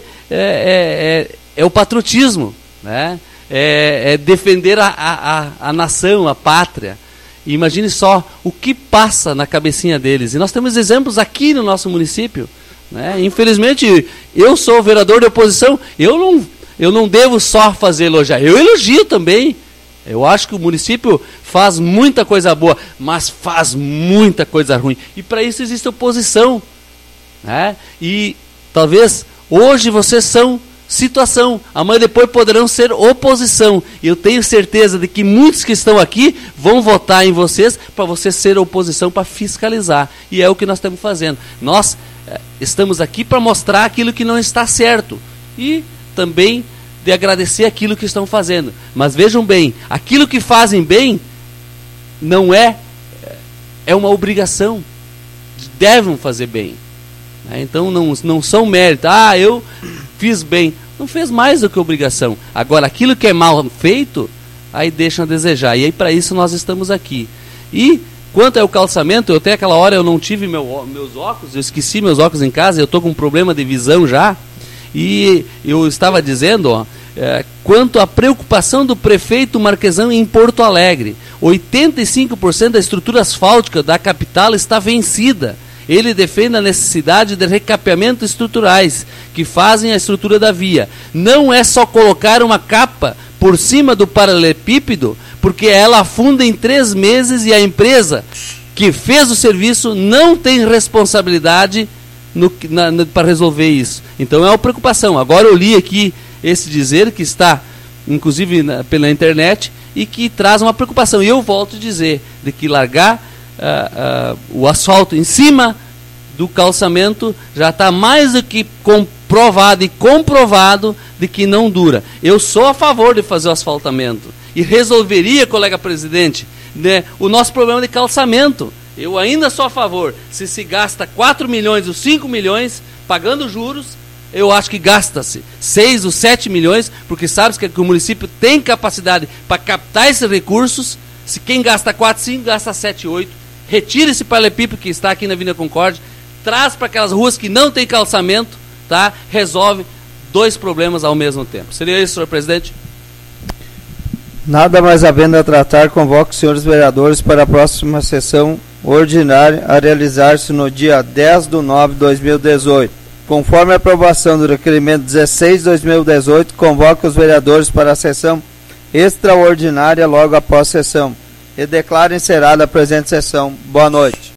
é o patriotismo, né? É defender a nação, a pátria. E imagine só o que passa na cabecinha deles. E nós temos exemplos aqui no nosso município, né? Infelizmente, eu sou vereador de oposição, eu não devo só fazer elogiar, eu elogio também. Eu acho que o município faz muita coisa boa, mas faz muita coisa ruim. E para isso existe oposição, né? E talvez hoje vocês são situação, amanhã depois poderão ser oposição. E eu tenho certeza de que muitos que estão aqui vão votar em vocês para vocês ser oposição, para fiscalizar. E é o que nós estamos fazendo. Nós estamos aqui para mostrar aquilo que não está certo e também de agradecer aquilo que estão fazendo. Mas vejam bem, aquilo que fazem bem não é uma obrigação. Devem fazer bem. Então não são méritos. Eu fiz bem. Não fez mais do que obrigação. Agora, aquilo que é mal feito, aí deixam a desejar. E aí para isso nós estamos aqui. E quanto ao calçamento, até aquela hora eu não tive meus óculos, eu esqueci meus óculos em casa, eu estou com um problema de visão já. E eu estava dizendo, quanto à preocupação do prefeito Marquesão em Porto Alegre, 85% da estrutura asfáltica da capital está vencida. Ele defende a necessidade de recapeamentos estruturais que fazem a estrutura da via. Não é só colocar uma capa por cima do paralelepípedo, porque ela afunda em 3 meses e a empresa que fez o serviço não tem responsabilidade para resolver isso. Então é uma preocupação. Agora eu li aqui esse dizer que está, inclusive pela internet, e que traz uma preocupação. E eu volto a dizer de que largar o asfalto em cima do calçamento já está mais do que comprovado e comprovado de que não dura. Eu sou a favor de fazer o asfaltamento e resolveria, colega presidente, né, o nosso problema de calçamento. Eu ainda sou a favor. Se gasta 4 milhões ou 5 milhões pagando juros, eu acho que gasta-se 6 ou 7 milhões, porque sabe que o município tem capacidade para captar esses recursos. Se quem gasta 4, 5, gasta 7, 8. Retira esse paralelepípedo que está aqui na Avenida Concórdia, traz para aquelas ruas que não tem calçamento, tá? Resolve 2 problemas ao mesmo tempo. Seria isso, senhor presidente? Nada mais havendo a tratar, convoco os senhores vereadores para a próxima sessão ordinária a realizar-se no dia 10/9/2018. Conforme a aprovação do requerimento 16/2018, convoco os vereadores para a sessão extraordinária logo após a sessão e declaro encerrada a presente sessão. Boa noite.